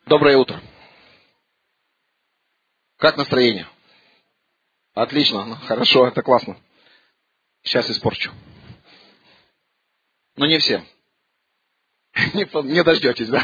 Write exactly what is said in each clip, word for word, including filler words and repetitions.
Доброе утро. Как настроение? Отлично, ну, хорошо, это классно. Сейчас испорчу. Но не всем. Не, не дождетесь, да?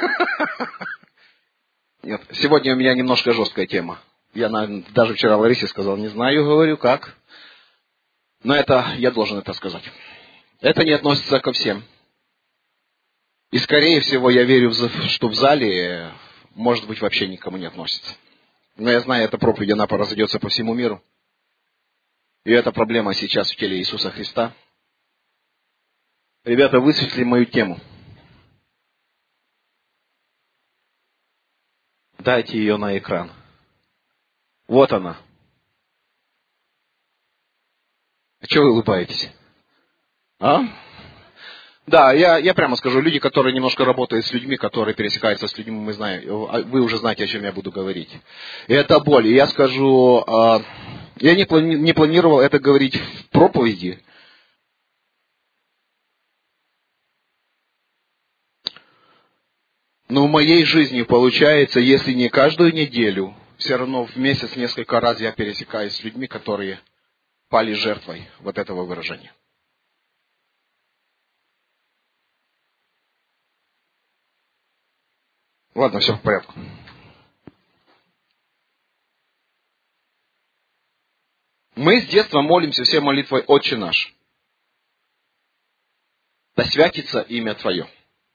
Нет, сегодня у меня немножко жесткая тема. Я даже вчера Ларисе сказал, не знаю, говорю, как. Но это, я должен это сказать. Это не относится ко всем. И скорее всего, я верю, что в зале, может быть, вообще никому не относится. Но я знаю, эта проповедь, она разойдется по всему миру. И эта проблема сейчас в теле Иисуса Христа. Ребята, высветли мою тему. Дайте ее на экран. Вот она. А чего вы улыбаетесь? А? Да, я, я прямо скажу, люди, которые немножко работают с людьми, которые пересекаются с людьми, мы знаем, вы уже знаете, о чем я буду говорить. И это боль. И я скажу, я не, плани, не планировал это говорить в проповеди. Но в моей жизни получается, если не каждую неделю, все равно в месяц несколько раз я пересекаюсь с людьми, которые пали жертвой вот этого выражения. Ладно, все в порядке. Мы с детства молимся все молитвой «Отче наш». Да святится имя Твое.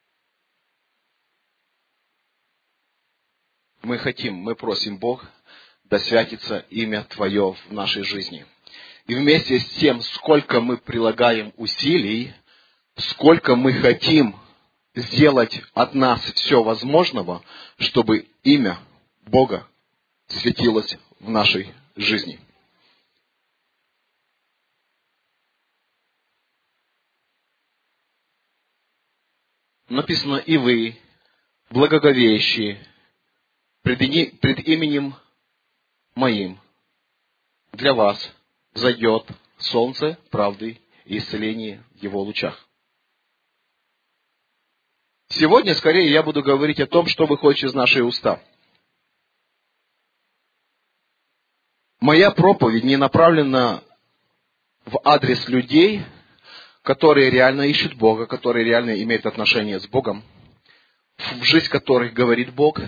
Мы хотим, мы просим Бог, да святится имя Твое в нашей жизни. И вместе с тем, сколько мы прилагаем усилий, сколько мы хотим сделать от нас все возможного, чтобы имя Бога светилось в нашей жизни. Написано, и вы, благоговеющие, пред, и, пред именем моим, для вас зайдет солнце правды и исцеления в его лучах. Сегодня, скорее, я буду говорить о том, что выходит из нашей уста. Моя проповедь не направлена в адрес людей, которые реально ищут Бога, которые реально имеют отношение с Богом, в жизнь которых говорит Бог,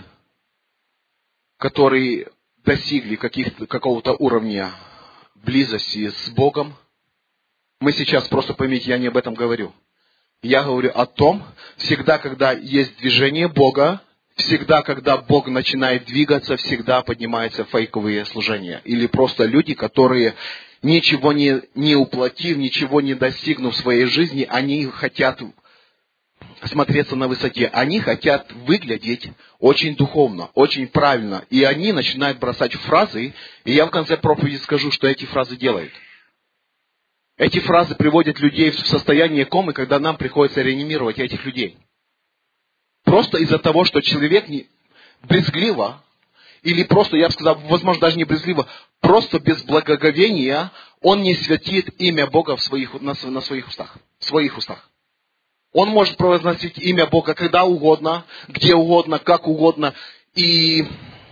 которые достигли каких-то, какого-то уровня близости с Богом. Мы сейчас, просто поймите, я не об этом говорю. Я говорю о том, всегда, когда есть движение Бога, всегда, когда Бог начинает двигаться, всегда поднимаются фейковые служения. Или просто люди, которые, ничего не, не уплатив, ничего не достигнув в своей жизни, они хотят смотреться на высоте. Они хотят выглядеть очень духовно, очень правильно. И они начинают бросать фразы, и я в конце проповеди скажу, что эти фразы делают. Эти фразы приводят людей в состояние комы, когда нам приходится реанимировать этих людей. Просто из-за того, что человек не брезгливо, или просто, я бы сказал, возможно, даже не брезгливо, просто без благоговения, он не святит имя Бога в своих, на, на своих устах. В своих устах. Он может произносить имя Бога когда угодно, где угодно, как угодно. И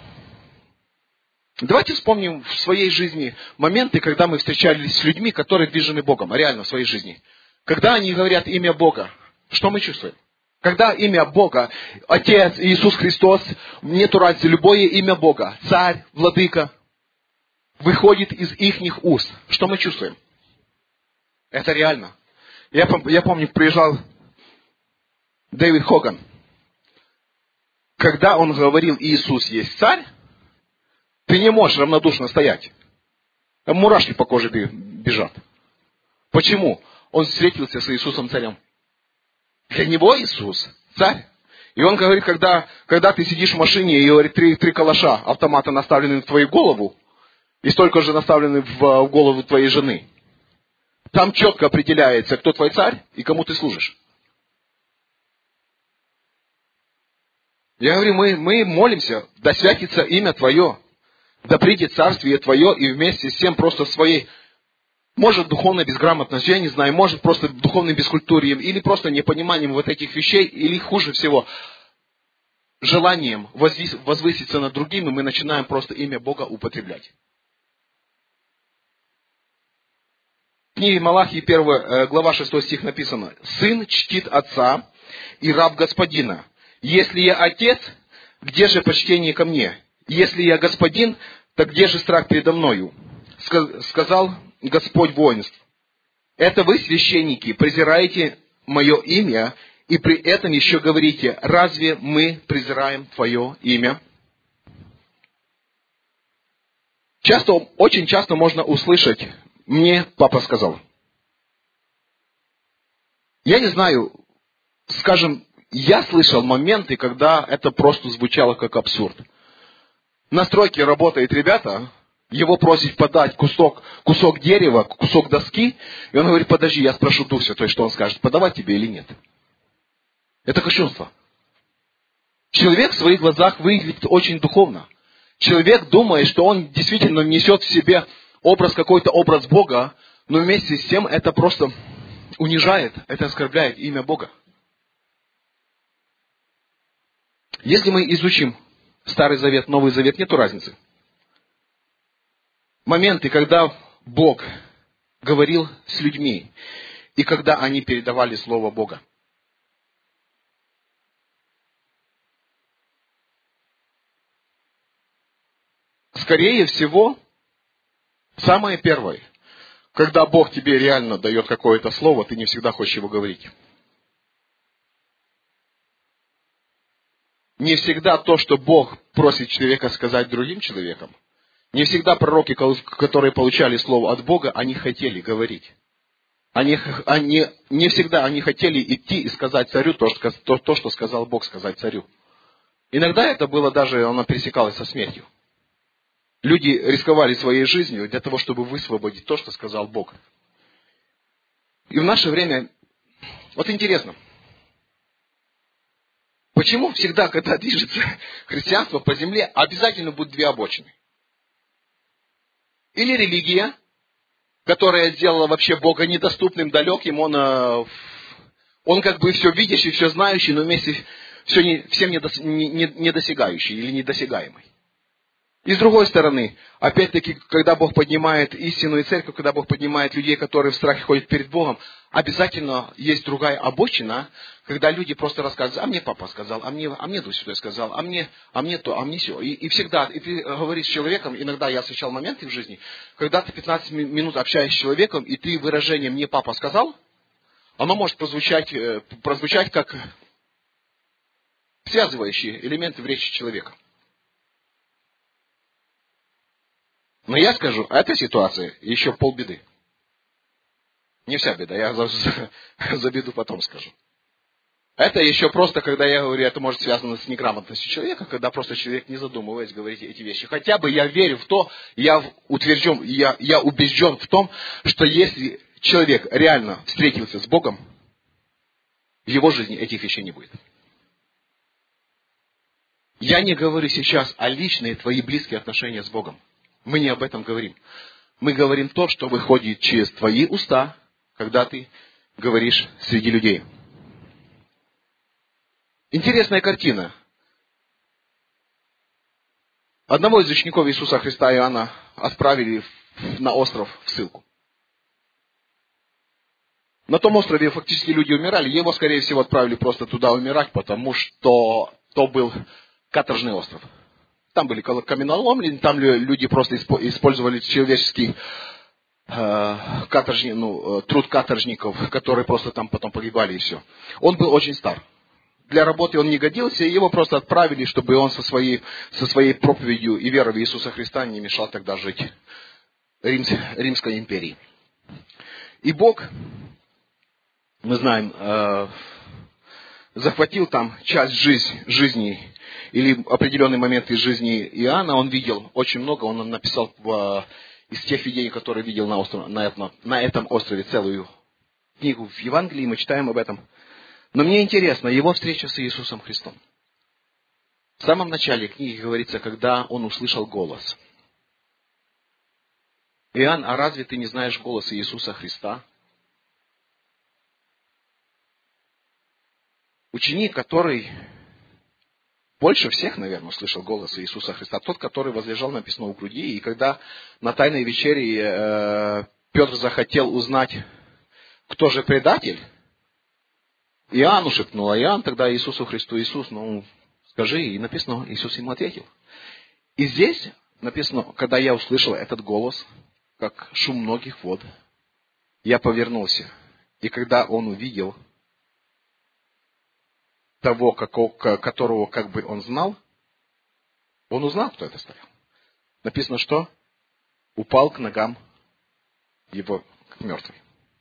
давайте вспомним в своей жизни моменты, когда мы встречались с людьми, которые движены Богом, реально в своей жизни. Когда они говорят имя Бога, что мы чувствуем? Когда имя Бога, Отец, Иисус Христос, нету разницы, любое имя Бога, Царь, Владыка, выходит из ихних уст, что мы чувствуем? Это реально. Я, я помню, приезжал Дэвид Хоган. Когда он говорил «Иисус есть Царь», ты не можешь равнодушно стоять. Мурашки по коже бежат. Почему? Он встретился с Иисусом Царем. Для него Иисус Царь. И он говорит, когда, когда ты сидишь в машине, и говорит, три, три калаша автомата наставлены в твою голову, и столько же наставлены в, в голову твоей жены. Там четко определяется, кто твой царь и кому ты служишь. Я говорю, мы, мы молимся, да святится имя Твое, да придет царствие Твое, и вместе с тем просто своей, может, духовной безграмотностью, я не знаю, может, просто духовным бескультурием, или просто непониманием вот этих вещей, или хуже всего, желанием возвыситься над другими, мы начинаем просто имя Бога употреблять. В книге Малахии первая глава шестой стих написано: «Сын чтит отца и раб господина. Если я отец, где же почтение ко мне? Если я господин, так где же страх передо мною? Сказал Господь воинств: это вы, священники, презираете мое имя, и при этом еще говорите: разве мы презираем твое имя?» Часто, очень часто можно услышать: «Мне папа сказал». Я не знаю, скажем, я слышал моменты, когда это просто звучало как абсурд. На стройке работает ребята, его просят подать кусок, кусок дерева, кусок доски, и он говорит: подожди, я спрошу Дух Святой, что он скажет, подавать тебе или нет. Это кощунство. Человек в своих глазах выглядит очень духовно. Человек думает, что он действительно несет в себе образ, какой-то образ Бога, но вместе с тем это просто унижает, это оскорбляет имя Бога. Если мы изучим Старый Завет, Новый Завет, нету разницы. Моменты, когда Бог говорил с людьми, и когда они передавали Слово Бога. Скорее всего, самое первое, когда Бог тебе реально дает какое-то слово, ты не всегда хочешь его говорить. Не всегда то, что Бог просит человека сказать другим человекам, не всегда пророки, которые получали слово от Бога, они хотели говорить. Они, они, не всегда они хотели идти и сказать царю то что, то, то, что сказал Бог сказать царю. Иногда это было даже, оно пересекалось со смертью. Люди рисковали своей жизнью для того, чтобы высвободить то, что сказал Бог. И в наше время, вот интересно, почему всегда, когда движется христианство по земле, обязательно будут две обочины? Или религия, которая сделала вообще Бога недоступным, далеким, он, он как бы все видящий, все знающий, но вместе все не, всем недосягающий или недосягаемый. И с другой стороны, опять-таки, когда Бог поднимает истинную церковь, когда Бог поднимает людей, которые в страхе ходят перед Богом, обязательно есть другая обочина, когда люди просто рассказывают: а мне папа сказал, а мне, а мне Дух Святой сказал, а мне, а мне то, а мне все. И, и всегда, и ты говоришь с человеком, иногда я встречал моменты в жизни, когда ты пятнадцать минут общаешься с человеком, и ты выражение «мне папа сказал», оно может прозвучать, прозвучать как связывающие элементы в речи человека. Но я скажу, эта ситуация еще полбеды. Не вся беда, я за, за, за беду потом скажу. Это еще просто, когда я говорю, это может связано с неграмотностью человека, когда просто человек не задумываясь говорит эти вещи. Хотя бы я верю в то, я утвержден, я, я убежден в том, что если человек реально встретился с Богом, в его жизни этих вещей не будет. Я не говорю сейчас о личные твои близкие отношения с Богом. Мы не об этом говорим. Мы говорим то, что выходит через твои уста, когда ты говоришь среди людей. Интересная картина. Одного из учеников Иисуса Христа, Иоанна, отправили на остров в ссылку. На том острове фактически люди умирали. Его, скорее всего, отправили просто туда умирать, потому что то был каторжный остров. Там были каменоломни, там люди просто использовали человеческий э, каторжни, ну, труд каторжников, которые просто там потом погибали и все. Он был очень стар. Для работы он не годился, и его просто отправили, чтобы он со своей, со своей проповедью и верой в Иисуса Христа не мешал тогда жить Рим, Римской империи. И Бог, мы знаем, э, захватил там часть жизнь, жизни или определенный момент из жизни Иоанна. Он видел очень много, он написал в, из тех видений, которые видел на, остров, на, этом, на этом острове, целую книгу в Евангелии, мы читаем об этом. Но мне интересно, его встреча с Иисусом Христом. В самом начале книги говорится, когда он услышал голос. Иоанн, а разве ты не знаешь голос Иисуса Христа? Ученик, который больше всех, наверное, слышал голос Иисуса Христа. Тот, который возлежал, написано, у груди. И когда на Тайной вечере э, Петр захотел узнать, кто же предатель, Иоанну шепнул, а Иоанн тогда Иисусу Христу: Иисус, ну, скажи. И написано, Иисус ему ответил. И здесь написано, когда я услышал этот голос, как шум многих вод, я повернулся. И когда он увидел того, которого как бы он знал, он узнал, кто это стоял. Написано, что упал к ногам его, как мертвый.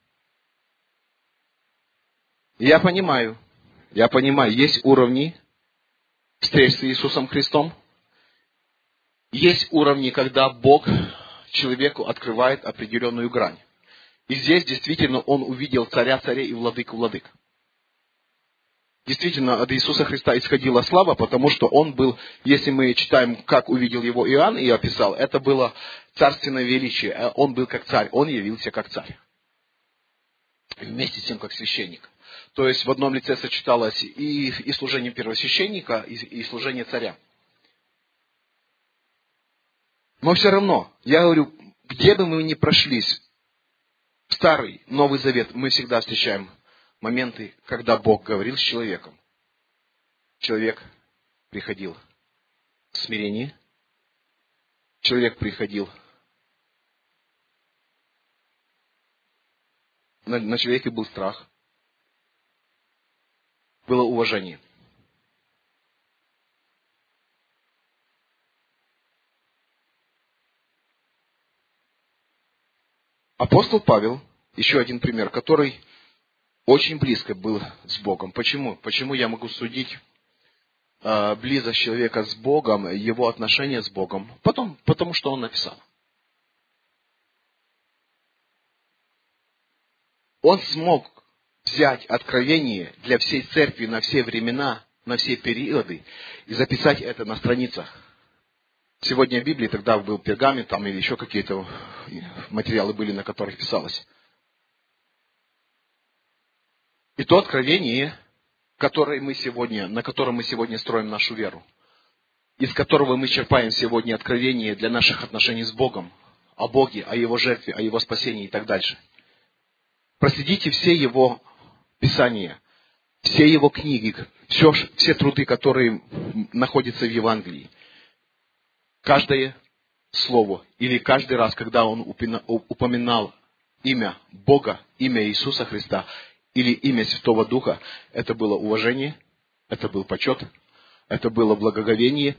И я понимаю, я понимаю, есть уровни встреч с Иисусом Христом, есть уровни, когда Бог человеку открывает определенную грань. И здесь действительно он увидел царя царей и владыку владык. Действительно, от Иисуса Христа исходила слава, потому что он был, если мы читаем, как увидел его Иоанн и описал, это было царственное величие. Он был как царь, он явился как царь. И вместе с тем, как священник. То есть в одном лице сочеталось и, и служение первосвященника, и, и служение царя. Но все равно, я говорю, где бы мы ни прошлись, Старый, Новый Завет, мы всегда встречаем моменты, когда Бог говорил с человеком. Человек приходил в смирение, человек приходил, на, на человеке был страх, было уважение. Апостол Павел, еще один пример, который очень близко был с Богом. Почему? Почему я могу судить э, близость человека с Богом, его отношения с Богом? Потом, потому что он написал. Он смог взять откровение для всей церкви на все времена, на все периоды и записать это на страницах. Сегодня в Библии, тогда был пергамент там, или еще какие-то материалы были, на которых писалось. И то откровение, которое мы сегодня, на котором мы сегодня строим нашу веру, из которого мы черпаем сегодня откровение для наших отношений с Богом, о Боге, о Его жертве, о Его спасении и так дальше. Проследите все Его писания, все Его книги, все, все труды, которые находятся в Евангелии. Каждое слово или каждый раз, когда он упоминал имя Бога, имя Иисуса Христа или имя Святого Духа, это было уважение, это был почет, это было благоговение.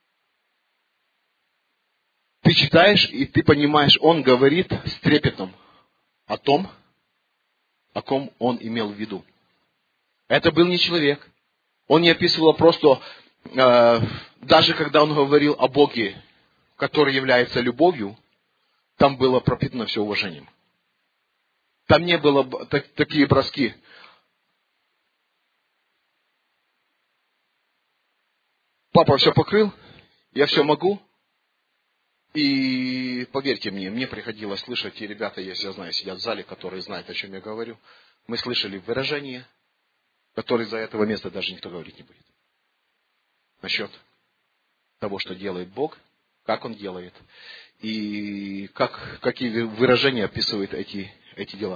Ты читаешь, и ты понимаешь, он говорит с трепетом о том, о ком он имел в виду. Это был не человек. Он не описывал просто... Даже когда он говорил о Боге, который является любовью, там было пропитано все уважением. Там не было так, такие броски. Папа все покрыл, я все могу. И поверьте мне, мне приходилось слышать, и ребята, если я знаю, сидят в зале, которые знают, о чем я говорю, мы слышали выражения, которые за этого места даже никто говорить не будет. Насчет того, что делает Бог, как Он делает, и как, какие выражения описывают эти, эти дела.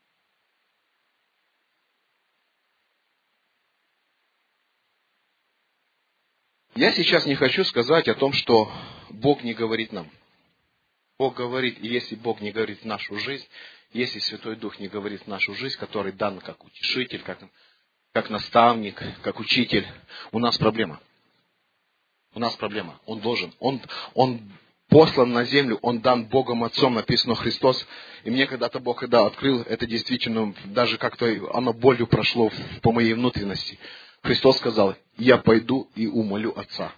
Я сейчас не хочу сказать о том, что Бог не говорит нам. Бог говорит, и если Бог не говорит в нашу жизнь, если Святой Дух не говорит в нашу жизнь, который дан как утешитель, как, как наставник, как учитель, у нас проблема. У нас проблема. Он должен. Он, он послан на землю, он дан Богом Отцом, написано Христос. И мне когда-то Бог, когда открыл, это действительно, даже как-то оно болью прошло по моей внутренности. Христос сказал, я пойду и умолю Отца.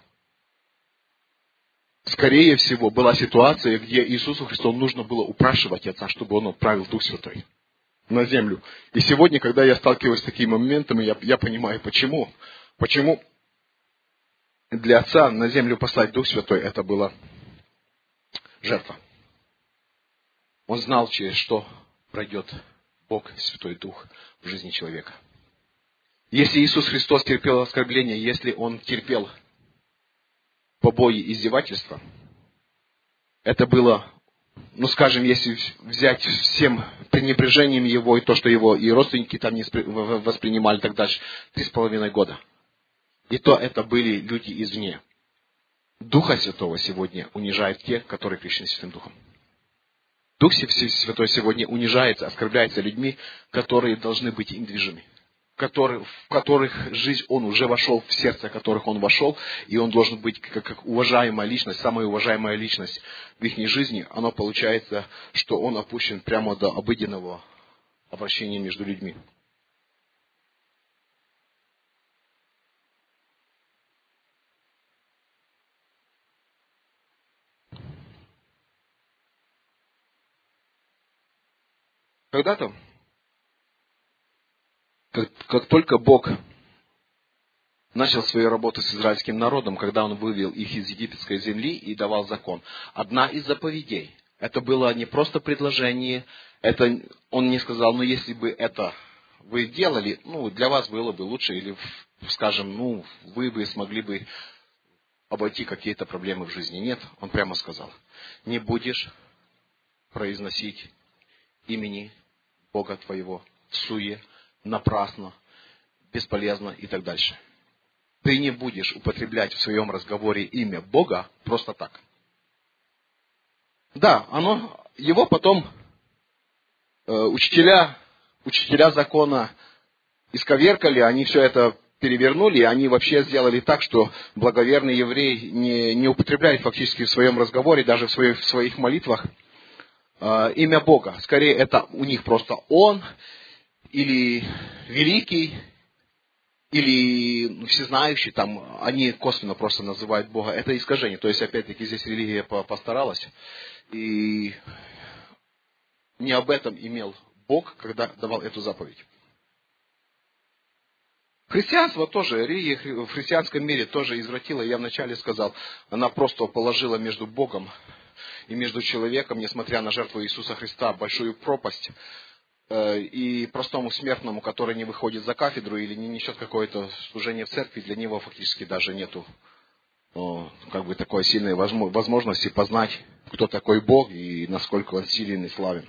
Скорее всего, была ситуация, где Иисусу Христу нужно было упрашивать Отца, чтобы Он отправил Дух Святой на землю. И сегодня, когда я сталкиваюсь с такими моментами, я, я понимаю, почему. Почему для Отца на землю послать Дух Святой, это была жертва. Он знал, через что пройдет Бог, Святой Дух в жизни человека. Если Иисус Христос терпел оскорбление, если Он терпел побои, издевательства. Это было, ну скажем, если взять всем пренебрежением его и то, что его и родственники там не воспринимали и так дальше, три с половиной года. И то это были люди извне. Духа Святого сегодня унижают те, которые крещены Святым Духом. Дух Святой сегодня унижается, оскорбляется людьми, которые должны быть им движимы. В которых жизнь Он уже вошел, в сердце которых Он вошел, и Он должен быть как, как уважаемая личность, самая уважаемая личность в их жизни. Оно получается, что Он опущен прямо до обыденного обращения между людьми. Когда-то, как, как только Бог начал свою работу с израильским народом, когда Он вывел их из египетской земли и давал закон, одна из заповедей, это было не просто предложение, это Он не сказал, ну если бы это вы делали, ну для вас было бы лучше, или, скажем, ну вы бы смогли бы обойти какие-то проблемы в жизни. Нет, Он прямо сказал, не будешь произносить имени Бога твоего в суе, напрасно, бесполезно и так дальше. Ты не будешь употреблять в своем разговоре имя Бога просто так. Да, оно, его потом э, учителя, учителя закона исковеркали, они все это перевернули, и они вообще сделали так, что благоверный еврей не, не употребляет фактически в своем разговоре, даже в своих, в своих молитвах, э, имя Бога. Скорее, это у них просто Он, или Великий, или ну, всезнающий, там, они косвенно просто называют Бога. Это искажение. То есть, опять-таки, здесь религия постаралась. И не об этом имел Бог, когда давал эту заповедь. Христианство тоже, религия в христианском мире тоже извратила. Я вначале сказал, она просто положила между Богом и между человеком, несмотря на жертву Иисуса Христа, большую пропасть. И простому смертному, который не выходит за кафедру или не несет какое-то служение в церкви, для него фактически даже нету как бы такой сильной возможности познать, кто такой Бог и насколько Он силен и славен.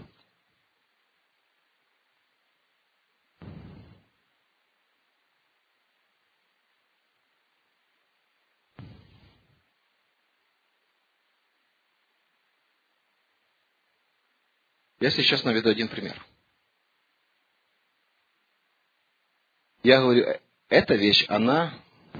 Я сейчас наведу один пример. Я говорю, эта вещь, она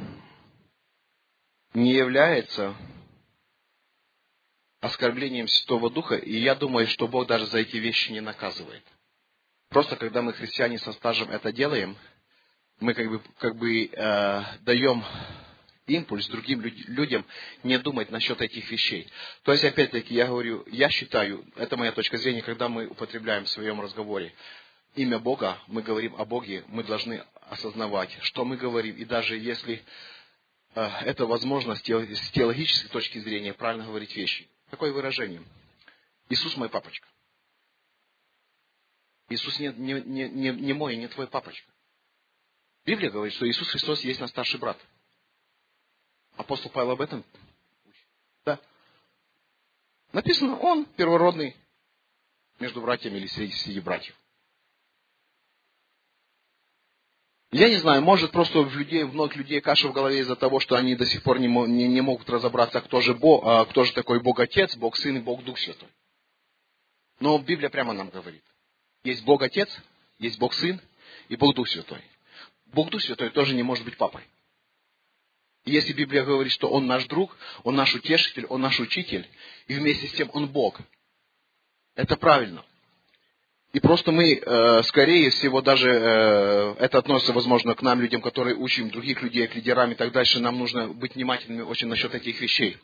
не является оскорблением Святого Духа, и я думаю, что Бог даже за эти вещи не наказывает. Просто когда мы, христиане, со стажем это делаем, мы как бы, как бы э, даем импульс другим людям не думать насчет этих вещей. То есть, опять-таки, я говорю, я считаю, это моя точка зрения, когда мы употребляем в своем разговоре имя Бога, мы говорим о Боге, мы должны осознавать, что мы говорим, и даже если э, это возможно с теологической точки зрения, правильно говорить вещи. Такое выражение. Иисус мой папочка. Иисус не, не, не, не мой, не твой папочка. Библия говорит, что Иисус Христос есть наш старший брат. Апостол Павел об этом учит. Да. Написано, он первородный между братьями или среди, среди братьев. Я не знаю, может просто в людей, в многих людей каша в голове из-за того, что они до сих пор не, не, не могут разобраться, кто же, Бог, а, кто же такой Бог Отец, Бог Сын и Бог Дух Святой. Но Библия прямо нам говорит. Есть Бог Отец, есть Бог Сын и Бог Дух Святой. Бог Дух Святой тоже не может быть папой. И если Библия говорит, что Он наш друг, Он наш утешитель, Он наш учитель, и вместе с тем Он Бог, это правильно. И просто мы, э, скорее всего, даже э, это относится, возможно, к нам, людям, которые учим других людей, к лидерам и так дальше, нам нужно быть внимательными очень насчет этих вещей.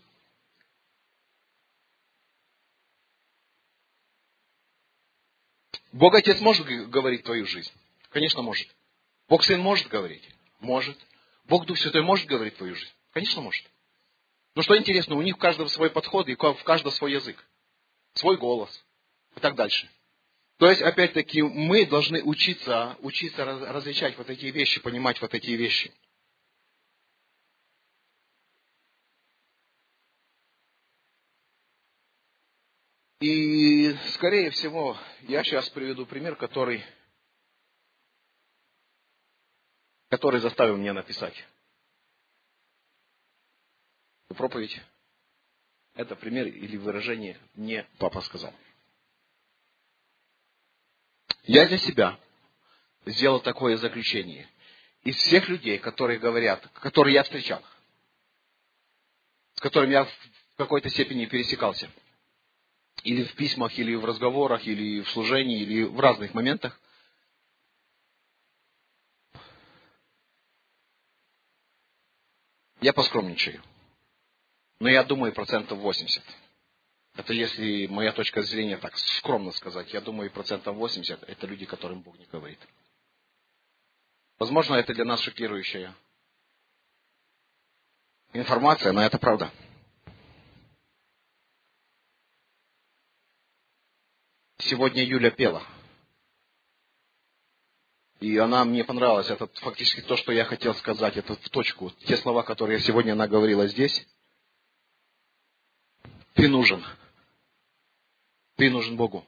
Бог Отец может говорить твою жизнь? Конечно, может. Бог Сын может говорить? Может. Бог Дух Святой может говорить твою жизнь? Конечно, может. Но что интересно, у них у каждого свой подход и в каждого свой язык, свой голос и так дальше. То есть, опять-таки, мы должны учиться, учиться различать вот эти вещи, понимать вот эти вещи. И, скорее всего, я сейчас приведу пример, который, который заставил меня написать проповедь. Это пример или выражение «мне папа сказал». Я для себя сделал такое заключение. Из всех людей, которые говорят, которые я встречал, с которыми я в какой-то степени пересекался, или в письмах, или в разговорах, или в служении, или в разных моментах, я поскромничаю. Но я думаю, процентов восемьдесят. Это если моя точка зрения, так скромно сказать, я думаю, процентов восемьдесят это люди, которым Бог не говорит. Возможно, это для нас шокирующая информация, но это правда. Сегодня Юля пела. И она мне понравилась. Это фактически то, что я хотел сказать. Это в точку. Те слова, которые сегодня она говорила здесь. Ты нужен. Ты нужен Богу.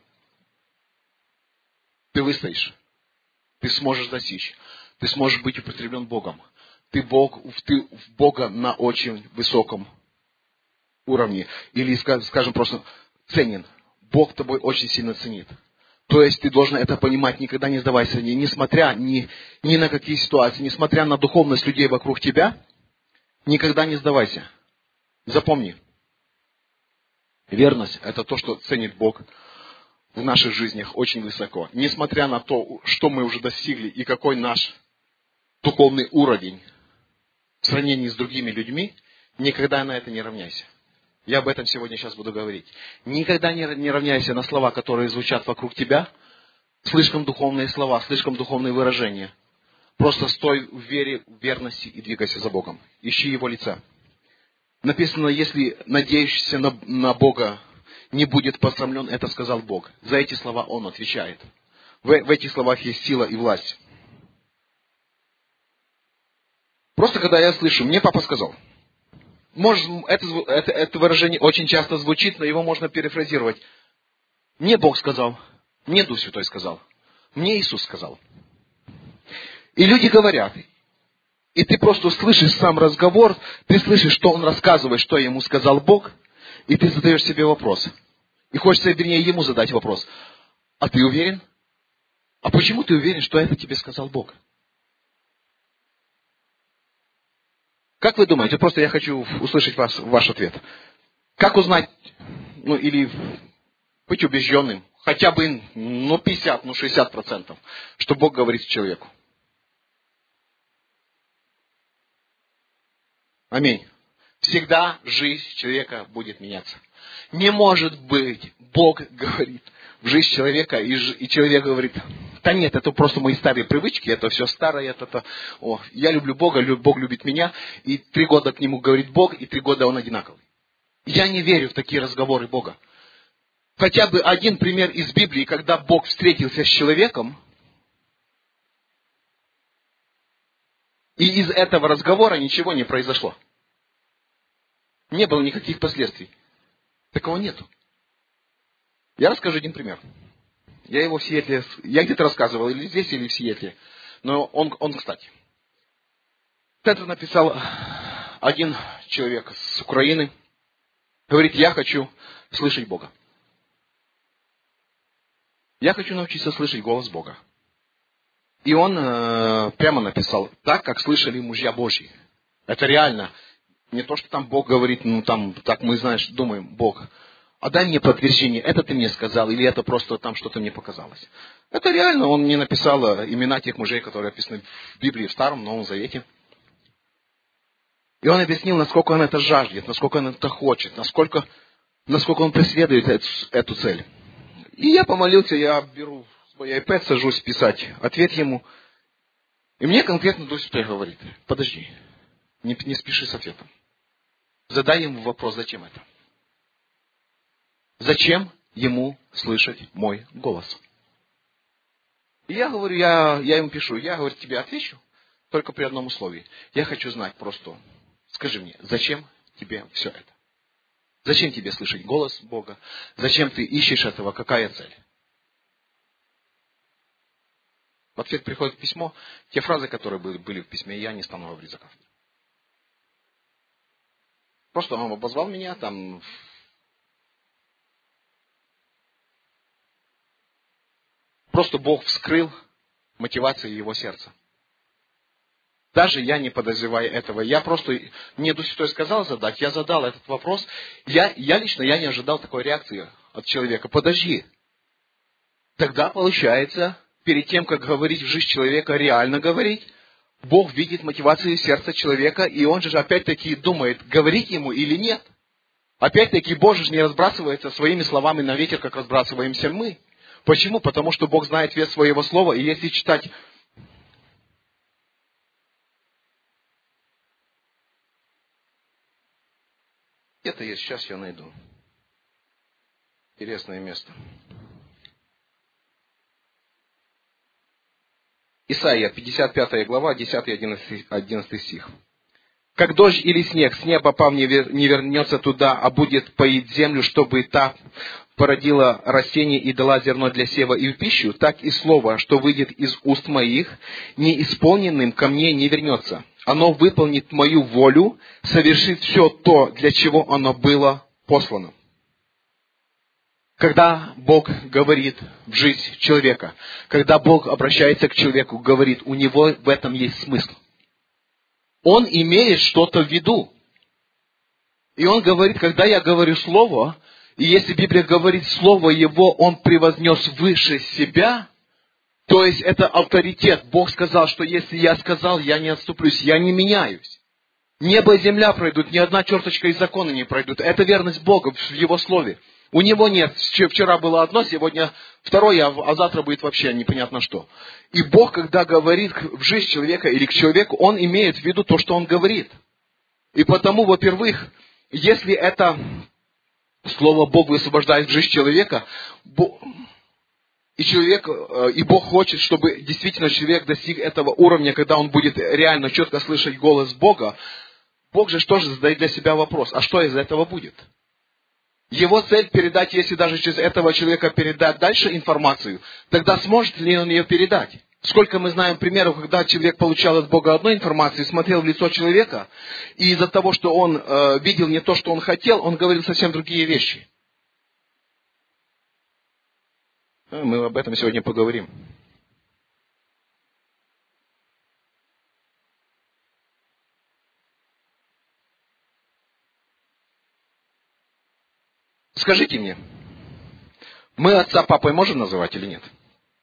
Ты выстоишь. Ты сможешь достичь. Ты сможешь быть употреблен Богом. Ты, Бог, ты в Бога на очень высоком уровне. Или, скажем просто, ценен. Бог тобой очень сильно ценит. То есть ты должен это понимать, никогда не сдавайся, несмотря ни, ни на какие ситуации, несмотря на духовность людей вокруг тебя, никогда не сдавайся. Запомни, верность – это то, что ценит Бог в наших жизнях очень высоко. Несмотря на то, что мы уже достигли и какой наш духовный уровень в сравнении с другими людьми, никогда на это не равняйся. Я об этом сегодня сейчас буду говорить. Никогда не, не равняйся на слова, которые звучат вокруг тебя. Слишком духовные слова, слишком духовные выражения. Просто стой в вере, в верности и двигайся за Богом. Ищи Его лица. Написано, если надеющийся на, на Бога не будет посрамлен, это сказал Бог. За эти слова Он отвечает. В, в этих словах есть сила и власть. Просто когда я слышу, мне папа сказал. Может, это, это, это выражение очень часто звучит, но его можно перефразировать. Мне Бог сказал, мне Дух Святой сказал, мне Иисус сказал. И люди говорят, и ты просто слышишь сам разговор, ты слышишь, что он рассказывает, что ему сказал Бог, и ты задаешь себе вопрос. И хочется, вернее, ему задать вопрос. А ты уверен? А почему ты уверен, что это тебе сказал Бог? Как вы думаете, просто я хочу услышать вас, ваш ответ. Как узнать, ну или быть убежденным, хотя бы ну пятьдесят, ну шестьдесят процентов, что Бог говорит человеку? Аминь. Всегда жизнь человека будет меняться. Не может быть, Бог говорит в жизнь человека, и, и человек говорит, да нет, это просто мои старые привычки, это все старое, это, это о, я люблю Бога, Бог любит меня, и три года к нему говорит Бог, и три года он одинаковый. Я не верю в такие разговоры Бога. Хотя бы один пример из Библии, когда Бог встретился с человеком, и из этого разговора ничего не произошло. Не было никаких последствий. Такого нету. Я расскажу один пример. Я его в Сиэтле, я где-то рассказывал, или здесь, или в Сиэтле. Но он, он кстати. Это написал один человек с Украины. Говорит, я хочу слышать Бога. Я хочу научиться слышать голос Бога. И он э, прямо написал, так, как слышали мужья Божьи. Это реально. Не то, что там Бог говорит, ну там, так мы, знаешь, думаем, Бог. А дай мне подтверждение, это ты мне сказал, или это просто там что-то мне показалось. Это реально, он мне написал имена тех мужей, которые описаны в Библии, в Старом, Новом Завете. И он объяснил, насколько он это жаждет, насколько он это хочет, насколько, насколько он преследует эту, эту цель. И я помолился, я беру свой iPad, сажусь писать ответ ему. И мне конкретно Дух Святой говорит, подожди, не, не спеши с ответом. Задай ему вопрос, зачем это? Зачем ему слышать мой голос? И я говорю, я, я ему пишу, я, говорю, тебе отвечу, только при одном условии. Я хочу знать просто, скажи мне, зачем тебе все это? Зачем тебе слышать голос Бога? Зачем ты ищешь этого? Какая цель? В ответ приходит письмо. Те фразы, которые были в письме, я не стану говорить за кафедрой. Просто он обозвал меня там. Просто Бог вскрыл мотивацию его сердца. Даже я не подозреваю этого. Я просто, мне Дух Святой сказал задать, я задал этот вопрос. Я, я лично, я не ожидал такой реакции от человека. Подожди. Тогда получается, перед тем, как говорить в жизнь человека, реально говорить, Бог видит мотивацию сердца человека, и он же опять-таки думает, говорить ему или нет. Опять-таки, Бог же не разбрасывается своими словами на ветер, как разбрасываемся мы. Почему? Потому что Бог знает вес своего слова, и если читать... Это есть, сейчас я найду. Интересное место. Исайя, пятьдесят пятая глава, десятый одиннадцатый стих. «Как дождь или снег с неба пав не вернется туда, а будет поить землю, чтобы та породила растение и дала зерно для сева и в пищу, так и слово, что выйдет из уст моих, неисполненным ко мне не вернется. Оно выполнит мою волю, совершит все то, для чего оно было послано». Когда Бог говорит в жизнь человека, когда Бог обращается к человеку, говорит, у него в этом есть смысл. Он имеет что-то в виду. И он говорит, когда я говорю слово, и если Библия говорит слово его, он превознес выше себя, то есть это авторитет. Бог сказал, что если я сказал, я не отступлюсь, я не меняюсь. Небо и земля пройдут, ни одна черточка из закона не пройдут. Это верность Бога в его слове. У него нет, вчера было одно, сегодня второе, а завтра будет вообще непонятно что. И Бог, когда говорит в жизнь человека или к человеку, Он имеет в виду то, что Он говорит. И потому, во-первых, если это слово Бог высвобождает в жизнь человека, и человек, и Бог хочет, чтобы действительно человек достиг этого уровня, когда он будет реально четко слышать голос Бога, Бог же тоже задает для себя вопрос, а что из этого будет? Его цель передать, если даже через этого человека передать дальше информацию, тогда сможет ли он ее передать? Сколько мы знаем примеров, когда человек получал от Бога одну информацию, смотрел в лицо человека, и из-за того, что он э, видел не то, что он хотел, он говорил совсем другие вещи. Мы об этом сегодня поговорим. Скажите мне, мы отца папой можем называть или нет?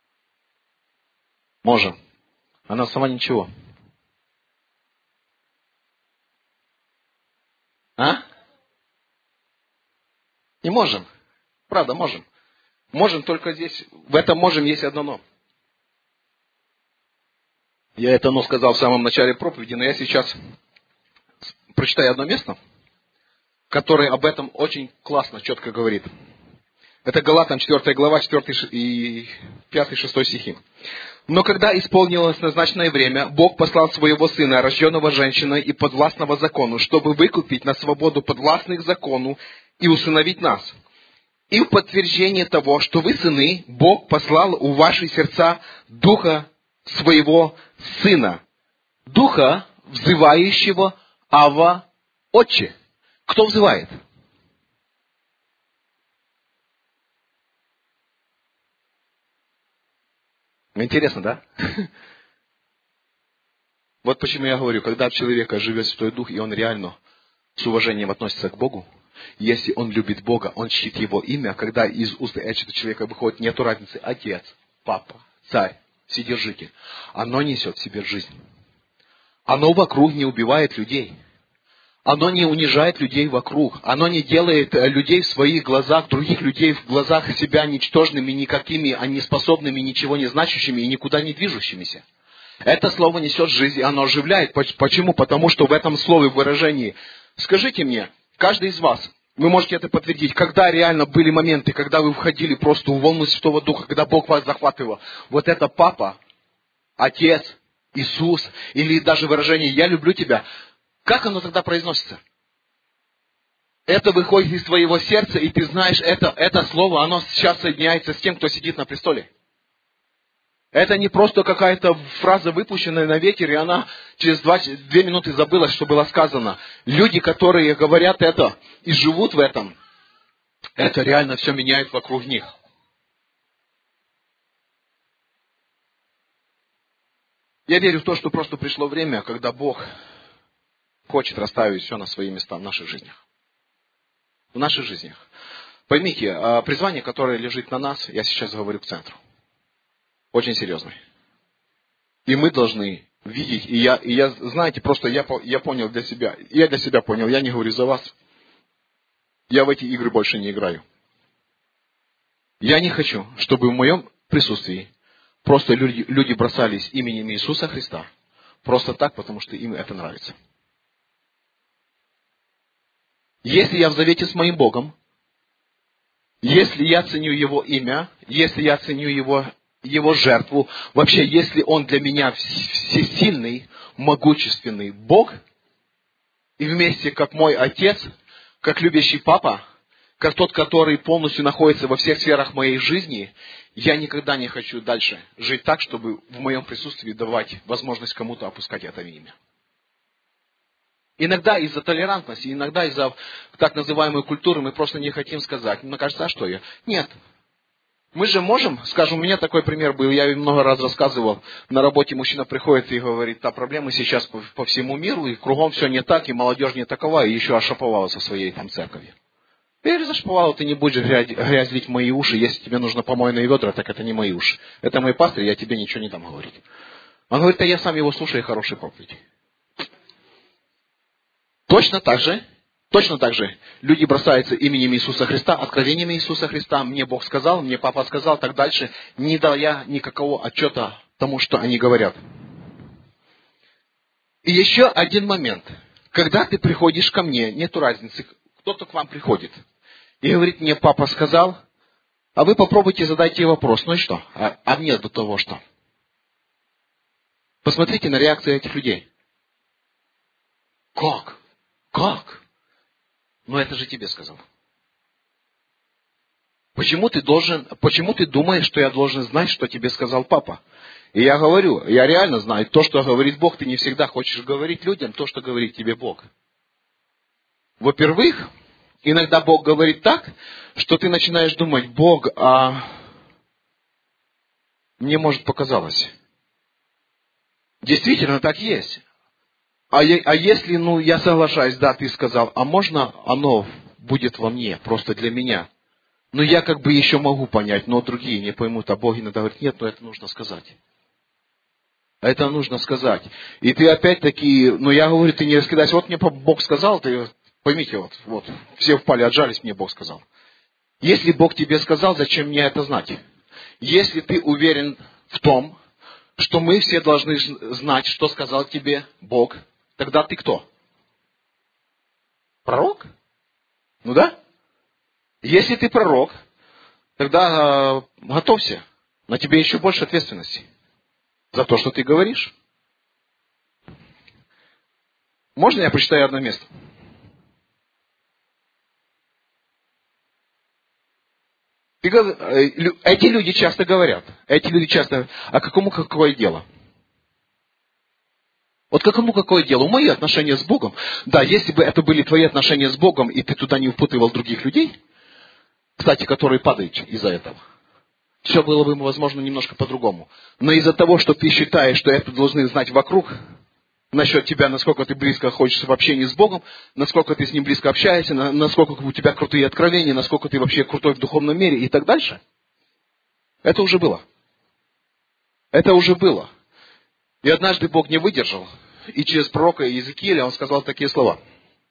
Можем. А на основании чего? А? Не можем. Правда, можем. Можем, только здесь, в этом можем есть одно но. Я это но сказал в самом начале проповеди, но я сейчас прочитаю одно место, которое об этом очень классно, четко говорит. Это Галатам четвёртая глава, четвёртый и пятый шестой стихи. «Но когда исполнилось назначенное время, Бог послал своего Сына, рожденного женщиной и подвластного закону, чтобы выкупить на свободу подвластных закону и усыновить нас. И в подтверждение того, что вы сыны, Бог послал в ваши сердца Духа своего Сына, Духа, взывающего Ава Отче». Кто взывает? Интересно, да? Вот почему я говорю, когда в человека живет Святой Дух, и он реально с уважением относится к Богу, если он любит Бога, он чтит Его имя, когда из уст этого человека выходит, нету разницы, отец, папа, царь, вседержитель, оно несет в себе жизнь. Оно вокруг не убивает людей. Оно не унижает людей вокруг. Оно не делает людей в своих глазах, других людей в глазах себя ничтожными, никакими, а неспособными, ничего не значащими и никуда не движущимися. Это слово несет жизнь, и оно оживляет. Почему? Потому что в этом слове, в выражении, скажите мне, каждый из вас, вы можете это подтвердить, когда реально были моменты, когда вы входили просто в волну Святого Духа, когда Бог вас захватывал. Вот это папа, отец, Иисус, или даже выражение «я люблю тебя». Как оно тогда произносится? Это выходит из твоего сердца, и ты знаешь, это, это слово, оно сейчас соединяется с тем, кто сидит на престоле. Это не просто какая-то фраза, выпущенная на ветер, и она через два, две минуты забылась, что было сказано. Люди, которые говорят это и живут в этом, это реально все меняет вокруг них. Я верю в то, что просто пришло время, когда Бог хочет расставить все на свои места в наших жизнях. В наших жизнях. Поймите, призвание, которое лежит на нас, я сейчас говорю к центру. Очень серьезный. И мы должны видеть, и я, и я знаете, просто я, я понял для себя, я для себя понял, я не говорю за вас, я в эти игры больше не играю. Я не хочу, чтобы в моем присутствии просто люди, люди бросались именем Иисуса Христа, просто так, потому что им это нравится. Если я в завете с моим Богом, если я ценю Его имя, если я ценю Его, Его жертву, вообще, если Он для меня всесильный, могущественный Бог, и вместе как мой Отец, как любящий Папа, как тот, который полностью находится во всех сферах моей жизни, я никогда не хочу дальше жить так, чтобы в моем присутствии давать возможность кому-то опускать это имя. Иногда из-за толерантности, иногда из-за так называемой культуры мы просто не хотим сказать. Мне кажется, а что я? Нет. Мы же можем, скажем, у меня такой пример был, я много раз рассказывал, на работе мужчина приходит и говорит, а проблемы сейчас по, по всему миру, и кругом все не так, и молодежь не такова, и еще ошаповала со своей там церковью. Теперь зашповала, ты не будешь грязь, грязь лить в мои уши, если тебе нужно помойные ведра, так это не мои уши. Это мой пастор, я тебе ничего не дам говорить. Он говорит, а я сам его слушаю, хороший проповедь. Точно так же, точно так же люди бросаются именем Иисуса Христа, откровениями Иисуса Христа. Мне Бог сказал, мне Папа сказал, так дальше. Не дал я никакого отчета тому, что они говорят. И еще один момент. Когда ты приходишь ко мне, нету разницы, кто-то к вам приходит. И говорит, мне Папа сказал, а вы попробуйте задайте вопрос. Ну и что? А, а мне до того что? Посмотрите на реакцию этих людей. Как? Как? Ну это же тебе сказал. Почему ты должен, почему ты думаешь, что я должен знать, что тебе сказал Папа? И я говорю, я реально знаю, то, что говорит Бог, ты не всегда хочешь говорить людям то, что говорит тебе Бог. Во-первых, иногда Бог говорит так, что ты начинаешь думать, Бог, а мне, может, показалось. Действительно так есть. А, я, а если, ну, я соглашаюсь, да, ты сказал, а можно оно будет во мне, просто для меня? Ну, я как бы еще могу понять, но другие не поймут, а Бог иногда говорит, нет, ну, это нужно сказать. Это нужно сказать. И ты опять-таки, ну, я говорю, ты не раскидайся, вот мне Бог сказал, ты поймите, вот, вот, все впали, отжались, мне Бог сказал. Если Бог тебе сказал, зачем мне это знать? Если ты уверен в том, что мы все должны знать, что сказал тебе Бог, тогда ты кто? Пророк? Ну да? Если ты пророк, тогда э, готовься. На тебе еще больше ответственности за то, что ты говоришь. Можно я прочитаю одно место? Эти люди часто говорят, эти люди часто, а какому какое дело? Вот какому какое дело? У мои отношения с Богом, да, если бы это были твои отношения с Богом, и ты туда не впутывал других людей, кстати, которые падают из-за этого, все было бы, возможно, немножко по-другому. Но из-за того, что ты считаешь, что это должны знать вокруг, насчет тебя, насколько ты близко находишься в общении с Богом, насколько ты с Ним близко общаешься, насколько у тебя крутые откровения, насколько ты вообще крутой в духовном мире и так дальше. Это уже было. Это уже было. И однажды Бог не выдержал, и через пророка Иезекииля Он сказал такие слова.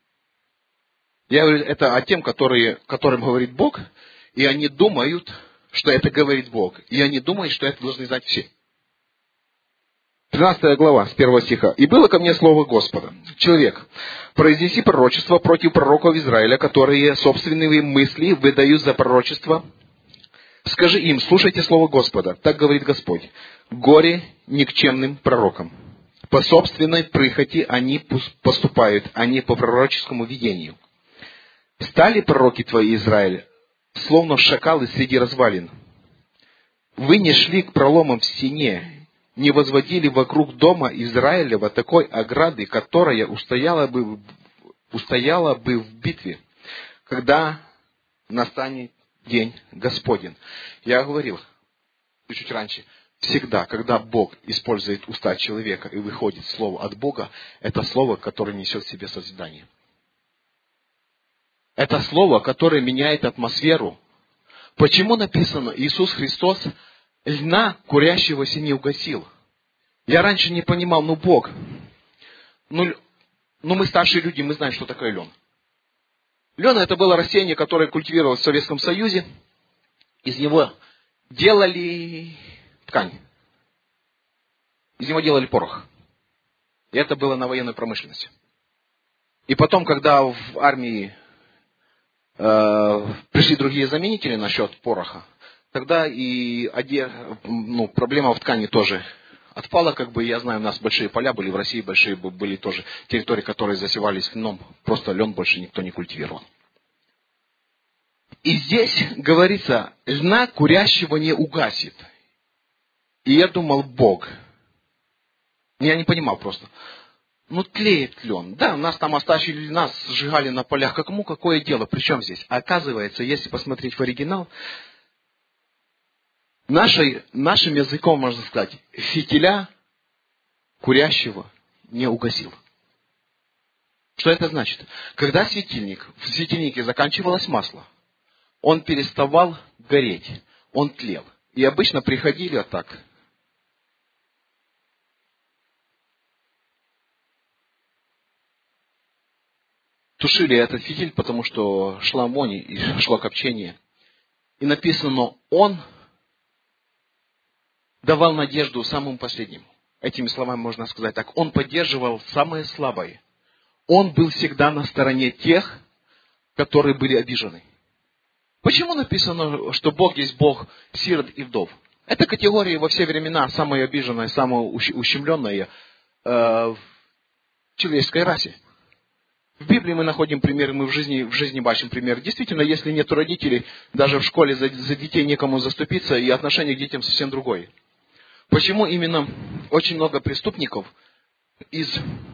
Я говорю, это о тем, которые, которым говорит Бог, и они думают, что это говорит Бог, и они думают, что это должны знать все. тринадцатая глава, с первого стиха. «И было ко мне слово Господа. Человек, произнеси пророчество против пророков Израиля, которые собственные мысли выдают за пророчество. Скажи им, слушайте слово Господа. Так говорит Господь. Горе никчемным пророкам. По собственной прихоти они поступают, а не по пророческому видению. Стали пророки твои, Израиль, словно шакалы среди развалин. Вы не шли к проломам в стене, не возводили вокруг дома Израилева такой ограды, которая устояла бы, устояла бы в битве, когда настанет день Господень. Я говорил чуть раньше, всегда, когда Бог использует уста человека и выходит слово от Бога, это слово, которое несет в себе созидание. Это слово, которое меняет атмосферу. Почему написано, Иисус Христос льна курящегося не угасил? Я раньше не понимал, ну Бог, ну, ну мы старшие люди, мы знаем, что такое лен. Лен это было растение, которое культивировалось в Советском Союзе. Из него делали ткань. Из него делали порох. И это было на военной промышленности. И потом, когда в армии э, пришли другие заменители насчет пороха, тогда и оде... ну, проблема в ткани тоже отпала. Как бы, я знаю, у нас большие поля были, в России большие были тоже территории, которые засевались льном. Просто лен больше никто не культивировал. И здесь говорится, льна курящего не угасит. И я думал, Бог. Я не понимал просто. Ну, тлеет лен. Да, нас там оставили, нас сжигали на полях. Кому какое дело? Причем здесь? Оказывается, если посмотреть в оригинал, нашей, нашим языком можно сказать, фитиля курящего не угасил. Что это значит? Когда светильник, в светильнике заканчивалось масло, он переставал гореть, он тлел. И обычно приходили вот так. Тушили этот фитиль, потому что шла вонь и шло копчение. И написано, он давал надежду самым последним. Этими словами можно сказать так. Он поддерживал самое слабое. Он был всегда на стороне тех, которые были обижены. Почему написано, что Бог есть Бог сирот и вдов? Это категория во все времена самая обиженная, самая ущемленная э, в человеческой расе. В Библии мы находим примеры, мы в жизни, в жизни бачим примеры. Действительно, если нет родителей, даже в школе за, за детей некому заступиться, и отношение к детям совсем другое. Почему именно очень много преступников из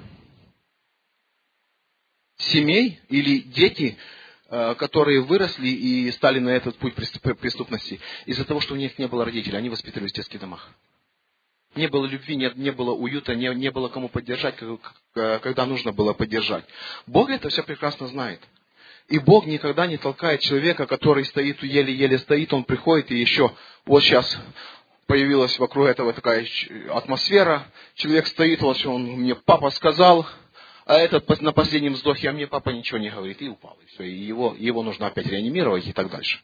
семей или дети, которые выросли и стали на этот путь преступности, из-за того, что у них не было родителей, они воспитывались в детских домах. Не было любви, не, не было уюта, не, не было кому поддержать, когда нужно было поддержать. Бог это все прекрасно знает. И Бог никогда не толкает человека, который стоит, еле-еле стоит, он приходит и еще, вот сейчас появилась вокруг этого такая атмосфера, человек стоит, вот он мне папа сказал, а этот на последнем вздохе, а мне папа ничего не говорит, и упал. И все, и его, его нужно опять реанимировать и так дальше.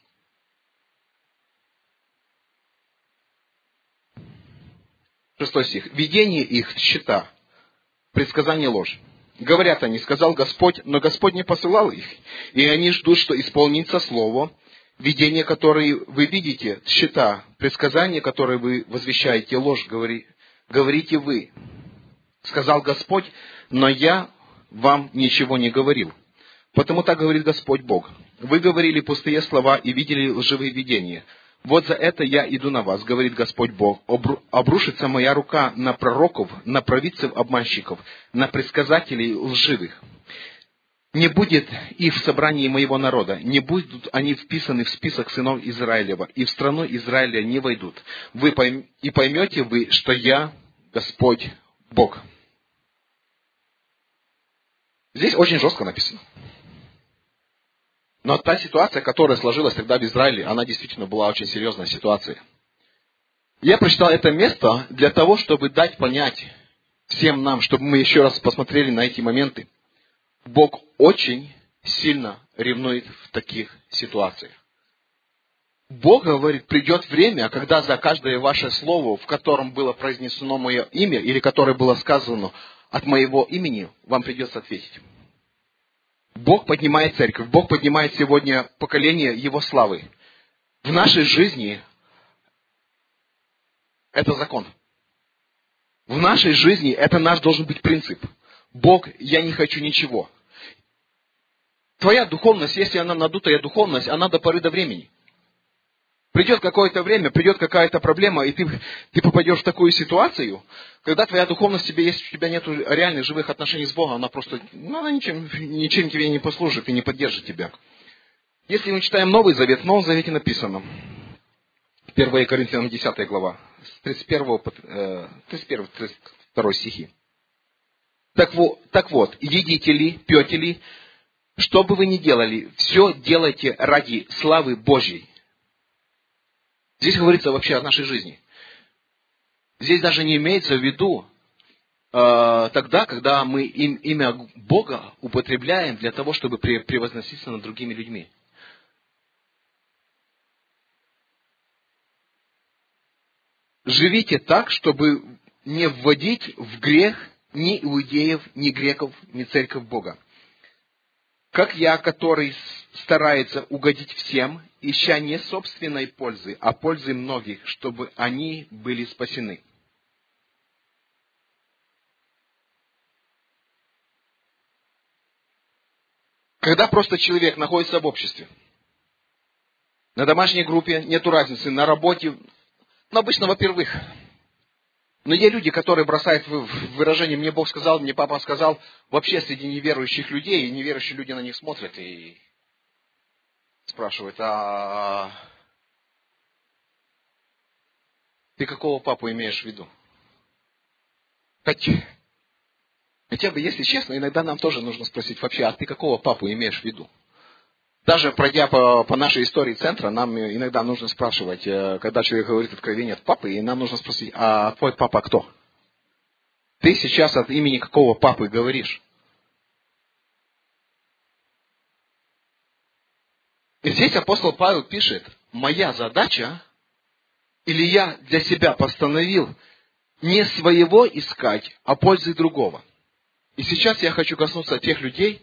Шестой стих. Видение их счета, предсказание ложь. Говорят они, сказал Господь, но Господь не посылал их. И они ждут, что исполнится слово. Видение, которое вы видите, счета, предсказание, которое вы возвещаете, ложь, говори, говорите вы. Сказал Господь, но я вам ничего не говорил. Потому так говорит Господь Бог. Вы говорили пустые слова и видели лживые видения. Вот за это я иду на вас, говорит Господь Бог. Обрушится моя рука на пророков, на провидцев обманщиков, на предсказателей лживых. Не будет их в собрании моего народа, не будут они вписаны в список сынов Израилева, и в страну Израиля не войдут. Вы пойм... И поймете вы, что я Господь Бог. Здесь очень жестко написано. Но та ситуация, которая сложилась тогда в Израиле, она действительно была очень серьезная ситуация. Я прочитал это место для того, чтобы дать понять всем нам, чтобы мы еще раз посмотрели на эти моменты. Бог очень сильно ревнует в таких ситуациях. Бог говорит, придет время, когда за каждое ваше слово, в котором было произнесено мое имя, или которое было сказано от моего имени, вам придется ответить. Бог поднимает церковь, Бог поднимает сегодня поколение Его славы. В нашей жизни это закон. В нашей жизни это наш должен быть принцип. Бог, я не хочу ничего. Твоя духовность, если она надутая духовность, она до поры до времени. Придет какое-то время, придет какая-то проблема, и ты, ты попадешь в такую ситуацию, когда твоя духовность тебе, если у тебя нет реальных живых отношений с Богом, она просто, ну, она ничем, ничем тебе не послужит и не поддержит тебя. Если мы читаем Новый Завет, в Новом Завете написано, первое Коринфянам десятая глава, с тридцать первого по тридцать первый тридцать второй стихи. Так вот, так вот, едите ли, пьете ли, что бы вы ни делали, все делайте ради славы Божьей. Здесь говорится вообще о нашей жизни. Здесь даже не имеется в виду э, тогда, когда мы им, имя Бога употребляем для того, чтобы превозноситься над другими людьми. Живите так, чтобы не вводить в грех ни иудеев, ни греков, ни церковь Бога. Как я, который старается угодить всем, ища не собственной пользы, а пользы многих, чтобы они были спасены. Когда просто человек находится в обществе, на домашней группе, нету разницы, на работе, но обычно, во-первых, но есть люди, которые бросают выражение «мне Бог сказал», «мне папа сказал», вообще среди неверующих людей, и неверующие люди на них смотрят и спрашивают, а ты какого папу имеешь в виду? Хотя, хотя бы, если честно, иногда нам тоже нужно спросить вообще, а ты какого папу имеешь в виду? Даже пройдя по, по нашей истории центра, нам иногда нужно спрашивать, когда человек говорит откровение от папы, и нам нужно спросить, а твой папа кто? Ты сейчас от имени какого папы говоришь? И здесь апостол Павел пишет, моя задача, или я для себя постановил, не своего искать, а пользы другого. И сейчас я хочу коснуться тех людей,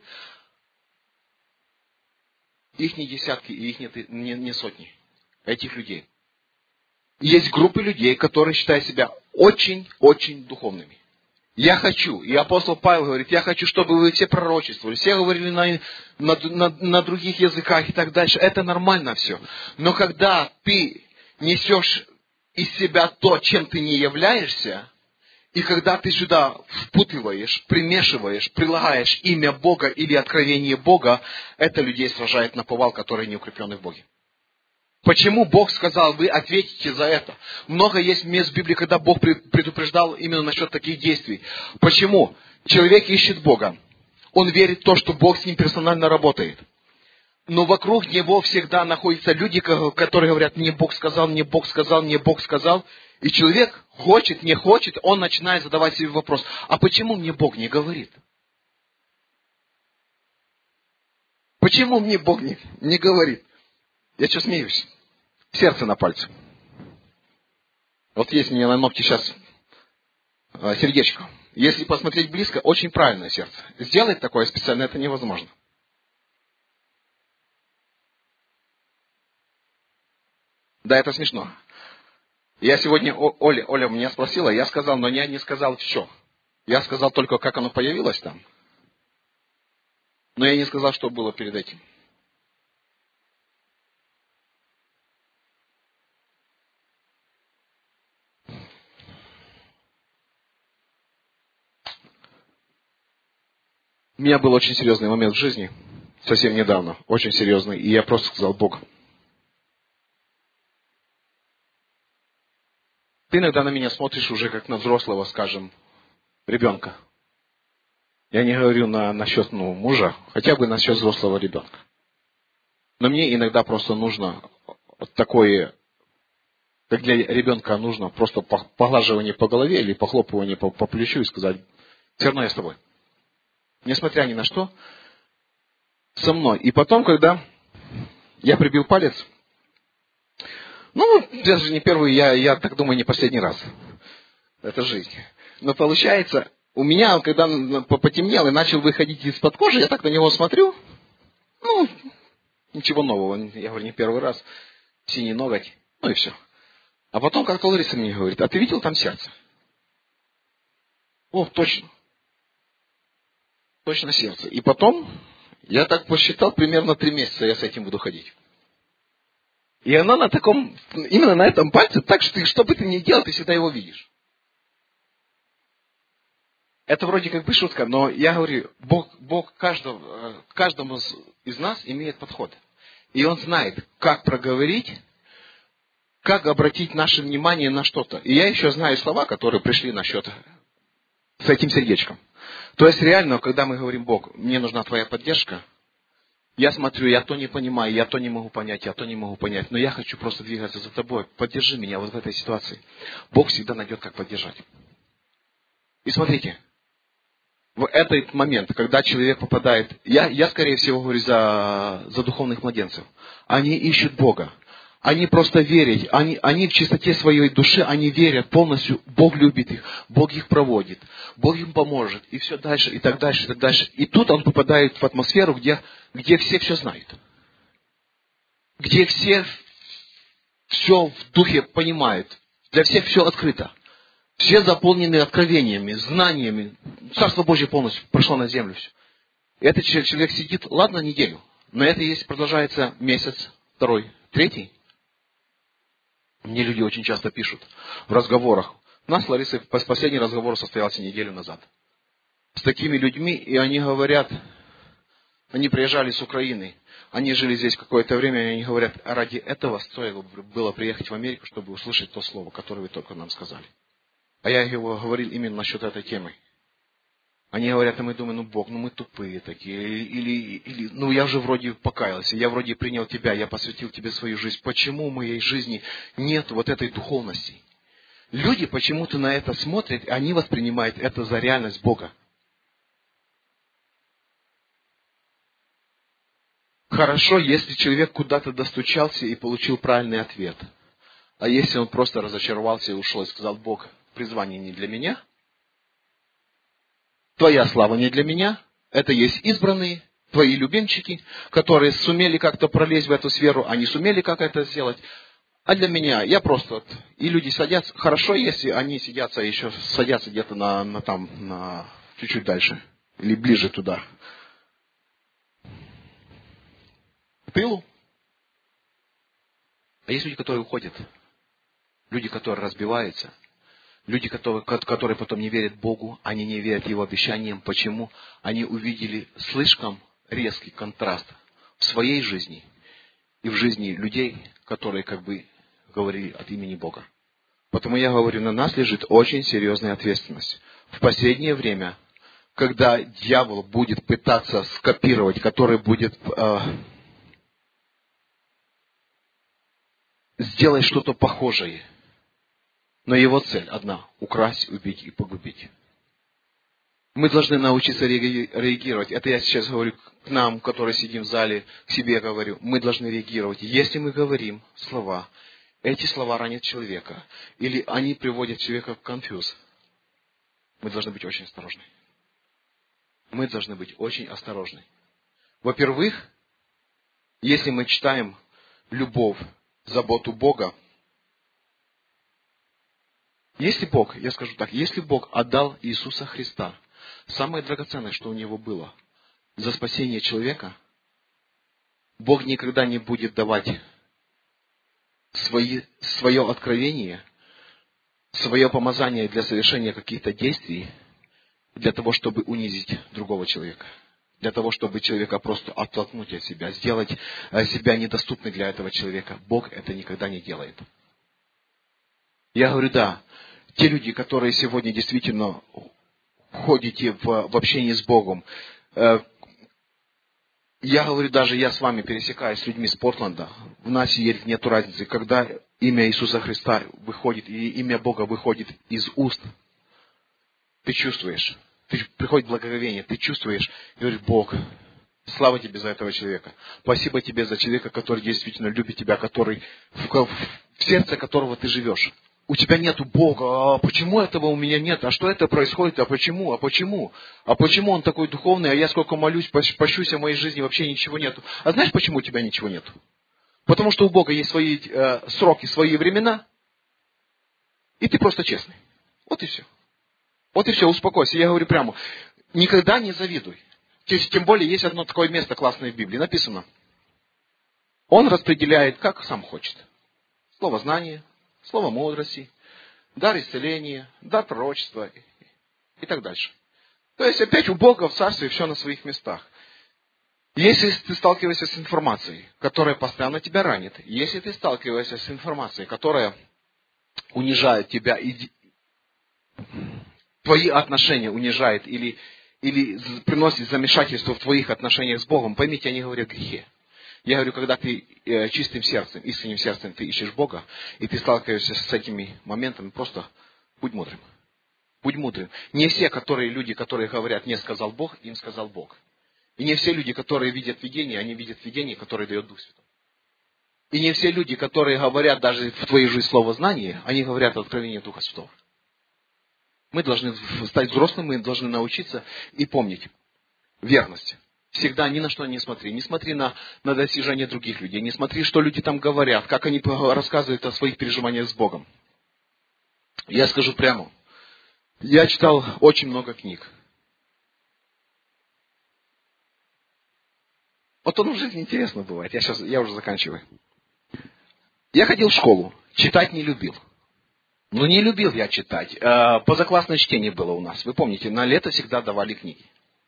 их не десятки, и их не, не, не сотни, этих людей. Есть группы людей, которые считают себя очень-очень духовными. Я хочу, и апостол Павел говорит, я хочу, чтобы вы все пророчествовали, все говорили на, на, на, на других языках и так дальше. Это нормально все. Но когда ты несешь из себя то, чем ты не являешься, и когда ты сюда впутываешь, примешиваешь, прилагаешь имя Бога или откровение Бога, это людей сражает наповал, которые не укреплены в Боге. Почему Бог сказал, вы ответите за это? Много есть мест в Библии, когда Бог предупреждал именно насчет таких действий. Почему? Человек ищет Бога. Он верит в то, что Бог с ним персонально работает. Но вокруг него всегда находятся люди, которые говорят, мне Бог сказал, мне Бог сказал, мне Бог сказал. И человек хочет, не хочет, он начинает задавать себе вопрос, а почему мне Бог не говорит? Почему мне Бог не, не говорит? Я что, смеюсь? Сердце на пальце. Вот есть у меня на ногте сейчас сердечко. Если посмотреть близко, очень правильное сердце. Сделать такое специально, это невозможно. Да, это смешно. Я сегодня, Оля, Оля меня спросила, я сказал, но я не сказал все. Я сказал только, как оно появилось там. Но я не сказал, что было перед этим. У меня был очень серьезный момент в жизни, совсем недавно, очень серьезный, и я просто сказал, Бог, ты иногда на меня смотришь уже как на взрослого, скажем, ребенка. Я не говорю на, насчет ну, мужа, хотя бы насчет взрослого ребенка. Но мне иногда просто нужно такое, как для ребенка нужно просто поглаживание по голове или похлопывание по, по плечу и сказать, все равно я с тобой. Несмотря ни на что, со мной. И потом, когда я прибил палец, ну, даже не первый, я, я так думаю, не последний раз. Это жизнь. Но получается, у меня, когда потемнело и начал выходить из-под кожи, я так на него смотрю, ну, ничего нового, я говорю, не первый раз, синий ноготь, ну и все. А потом как-то Лариса мне говорит, а ты видел там сердце? О, точно. Точно сердце. И потом Я так посчитал, примерно три месяца я с этим буду ходить. И она на таком, именно на этом пальце, так что ты, что бы ты ни делал, ты всегда его видишь. Это вроде как бы шутка, но я говорю, Бог, Бог каждого, каждому из нас имеет подход. И Он знает, как проговорить, как обратить наше внимание на что-то. И я еще знаю слова, которые пришли насчет с этим сердечком. То есть реально, когда мы говорим, Бог, мне нужна Твоя поддержка, я смотрю, я то не понимаю, я то не могу понять, я то не могу понять, но я хочу просто двигаться за Тобой. Поддержи меня вот в этой ситуации. Бог всегда найдет, как поддержать. И смотрите, в этот момент, когда человек попадает, я, я скорее всего говорю за, за духовных младенцев, они ищут Бога. Они просто верят, они, они в чистоте своей души, они верят полностью, Бог любит их, Бог их проводит, Бог им поможет, и все дальше, и так дальше, и так дальше. И тут он попадает в атмосферу, где, где все все знают. Где все все в духе понимают, для всех все открыто. Все заполнены откровениями, знаниями. Царство Божье полностью прошло на землю. Все. И этот человек сидит, ладно, неделю, но это если продолжается месяц, второй, третий. Мне люди очень часто пишут в разговорах. У нас с Ларисой последний разговор состоялся неделю назад. С такими людьми, и они говорят, они приезжали с Украины, они жили здесь какое-то время, и они говорят, ради этого стоило было приехать в Америку, чтобы услышать то слово, которое вы только нам сказали. А я его говорил именно насчет этой темы. Они говорят, а мы думаем, ну Бог, ну мы тупые такие, или, или, ну я же вроде покаялся, я вроде принял Тебя, я посвятил Тебе свою жизнь. Почему в моей жизни нет вот этой духовности? Люди почему-то на это смотрят, и они воспринимают это за реальность Бога. Хорошо, если человек куда-то достучался и получил правильный ответ. А если он просто разочаровался и ушел и сказал, Бог, призвание не для меня, Твоя слава не для меня, это есть избранные, Твои любимчики, которые сумели как-то пролезть в эту сферу, они сумели как это сделать. А для меня, я просто, и люди садятся, хорошо, если они сидятся еще, садятся где-то на, на там, на, чуть-чуть дальше, или ближе туда, к тылу. А есть люди, которые уходят, люди, которые разбиваются, люди, которые, которые потом не верят Богу, они не верят Его обещаниям. Почему? Они увидели слишком резкий контраст в своей жизни и в жизни людей, которые как бы говорили от имени Бога. Потому я говорю, на нас лежит очень серьезная ответственность. В последнее время, когда дьявол будет пытаться скопировать, который будет э, сделать что-то похожее, но его цель одна – украсть, убить и погубить. Мы должны научиться реагировать. Это я сейчас говорю к нам, которые сидим в зале, к себе говорю. Мы должны реагировать. Если мы говорим слова, эти слова ранят человека, или они приводят человека в конфуз, мы должны быть очень осторожны. Мы должны быть очень осторожны. Во-первых, если мы читаем любовь, заботу Бога, если Бог, я скажу так, если Бог отдал Иисуса Христа, самое драгоценное, что у Него было, за спасение человека, Бог никогда не будет давать свои, свое откровение, свое помазание для совершения каких-то действий, для того, чтобы унизить другого человека, для того, чтобы человека просто оттолкнуть от себя, сделать себя недоступным для этого человека. Бог это никогда не делает. Я говорю, да, те люди, которые сегодня действительно ходите в, в общении с Богом, э, я говорю, даже я с вами пересекаюсь с людьми с Портленда, в нас нет разницы, когда имя Иисуса Христа выходит, и имя Бога выходит из уст, ты чувствуешь, ты, приходит благоговение, ты чувствуешь, и говоришь, Бог, слава Тебе за этого человека, спасибо Тебе за человека, который действительно любит Тебя, который, в, в сердце которого ты живешь. У тебя нету Бога, а почему этого у меня нет, а что это происходит, а почему, а почему, а почему он такой духовный, а я сколько молюсь, пощусь, а в моей жизни вообще ничего нету. А знаешь, почему у тебя ничего нету? Потому что у Бога есть свои э, сроки, свои времена, и ты просто честный. Вот и все. Вот и все, успокойся. Я говорю прямо, никогда не завидуй. Тем более, есть одно такое место классное в Библии. Написано, Он распределяет, как сам хочет. Слово знания, слово мудрости, дар исцеления, дар пророчества и так дальше. То есть, опять у Бога в Царстве все на своих местах. Если ты сталкиваешься с информацией, которая постоянно тебя ранит, если ты сталкиваешься с информацией, которая унижает тебя, и твои отношения унижает или, или приносит замешательство в твоих отношениях с Богом, поймите, они говорят о грехе. Я говорю, когда ты э, чистым сердцем, искренним сердцем ты ищешь Бога, и ты сталкиваешься с этими моментами, просто будь мудрым. Будь мудрым. Не все которые люди, которые говорят, мне сказал Бог, им сказал Бог. И не все люди, которые видят видение, они видят видение, которое дает Дух Святой. И не все люди, которые говорят даже в твоей жизни слово знание, они говорят о откровении Духа Святого. Мы должны стать взрослыми, мы должны научиться и помнить верность. Всегда ни на что не смотри. Не смотри на, на достижения других людей. Не смотри, что люди там говорят, как они рассказывают о своих переживаниях с Богом. Я скажу прямо. Я читал очень много книг. Вот он уже интересно бывает. Я, сейчас, я уже заканчиваю. Я ходил в школу. Читать не любил. Ну, не любил я читать. Позаклассное чтение было у нас. Вы помните, на лето всегда давали книги.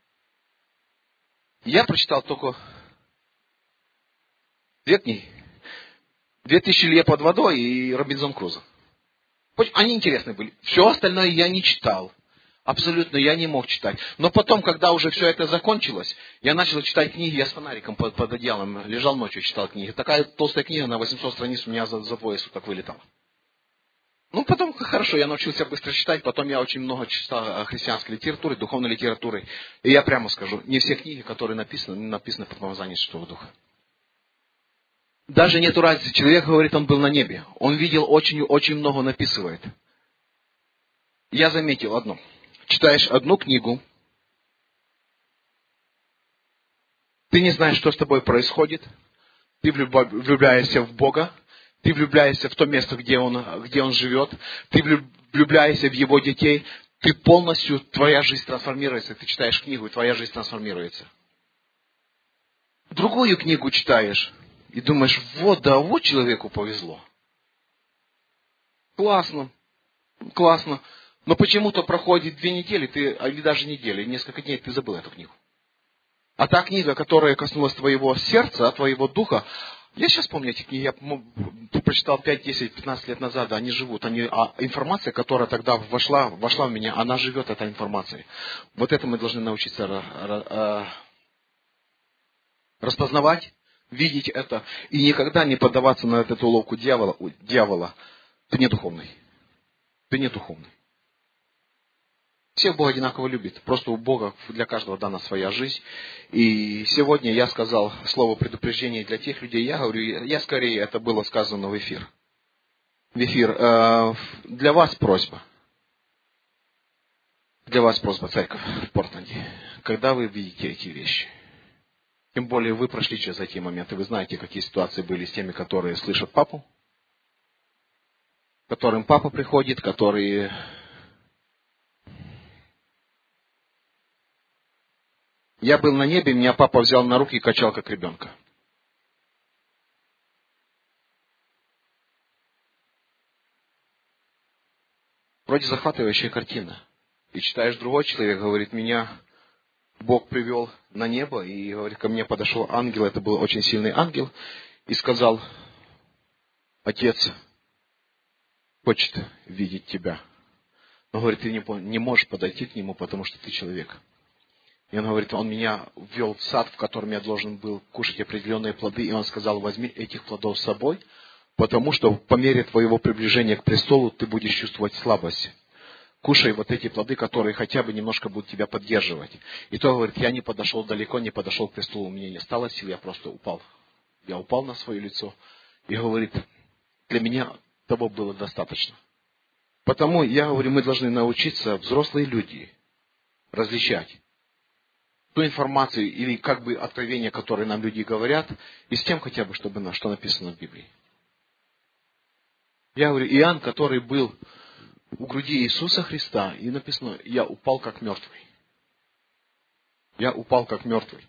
Я прочитал только две книги. Две тысячи лье под водой и Робинзон Крузо. Они интересные были. Все остальное я не читал. Абсолютно я не мог читать. Но потом, когда уже все это закончилось, я начал читать книги, я с фонариком под, под одеялом лежал ночью, читал книги. Такая толстая книга на восемьсот страниц у меня за, за двое суток вылетала. Ну, потом, хорошо, я научился быстро читать, потом я очень много читал христианской литературы, духовной литературы. И я прямо скажу, не все книги, которые написаны, написаны под помазанием Святого Духа. Даже нету разницы. Человек говорит, он был на небе. Он видел очень-очень много, написывает. Я заметил одно. Читаешь одну книгу, ты не знаешь, что с тобой происходит, ты влюбляешься в Бога, ты влюбляешься в то место, где Он, где он живет, ты влюбляешься в Его детей, ты полностью, твоя жизнь трансформируется, ты читаешь книгу, и твоя жизнь трансформируется. Другую книгу читаешь, и думаешь, вот, да, вот человеку повезло. Классно, классно. Но почему-то проходит две недели, ты, или даже недели, несколько дней, ты забыл эту книгу. А та книга, которая коснулась твоего сердца, твоего духа, я сейчас помню эти книги, я прочитал пять, десять, пятнадцать лет назад, они живут, они, а информация, которая тогда вошла, вошла в меня, она живет, эта информация. Вот это мы должны научиться распознавать, видеть это, и никогда не поддаваться на эту уловку дьявола. дьявола. Ты не духовный. Ты не духовный. Всех Бог одинаково любит. Просто у Бога для каждого дана своя жизнь. И сегодня я сказал слово предупреждения для тех людей. Я говорю, я скорее это было сказано в эфир. В эфир. Для вас просьба. Для вас просьба, церковь в Портленде. Когда вы видите эти вещи, тем более вы прошли через эти моменты, вы знаете, какие ситуации были с теми, которые слышат папу, к которым папа приходит, которые... Я был на небе, меня папа взял на руки и качал, как ребенка. Вроде захватывающая картина. И читаешь, другой человек говорит, меня Бог привел на небо, и говорит, ко мне подошел ангел, это был очень сильный ангел, и сказал, отец хочет видеть тебя. Но, говорит, ты не, не можешь подойти к нему, потому что ты человек. И он говорит, он меня ввел в сад, в котором я должен был кушать определенные плоды, и он сказал, возьми этих плодов с собой, потому что по мере твоего приближения к престолу ты будешь чувствовать слабость. Кушай вот эти плоды, которые хотя бы немножко будут тебя поддерживать. И то, говорит, я не подошел далеко, не подошел к престолу, у меня не стало сил, я просто упал. Я упал на свое лицо. И говорит, для меня того было достаточно. Потому, я говорю, мы должны научиться, взрослые люди, различать ту информацию или как бы откровения, которые нам люди говорят, и с тем хотя бы, чтобы на что написано в Библии. Я говорю, Иоанн, который был у груди Иисуса Христа, и написано, я упал как мертвый. Я упал как мертвый.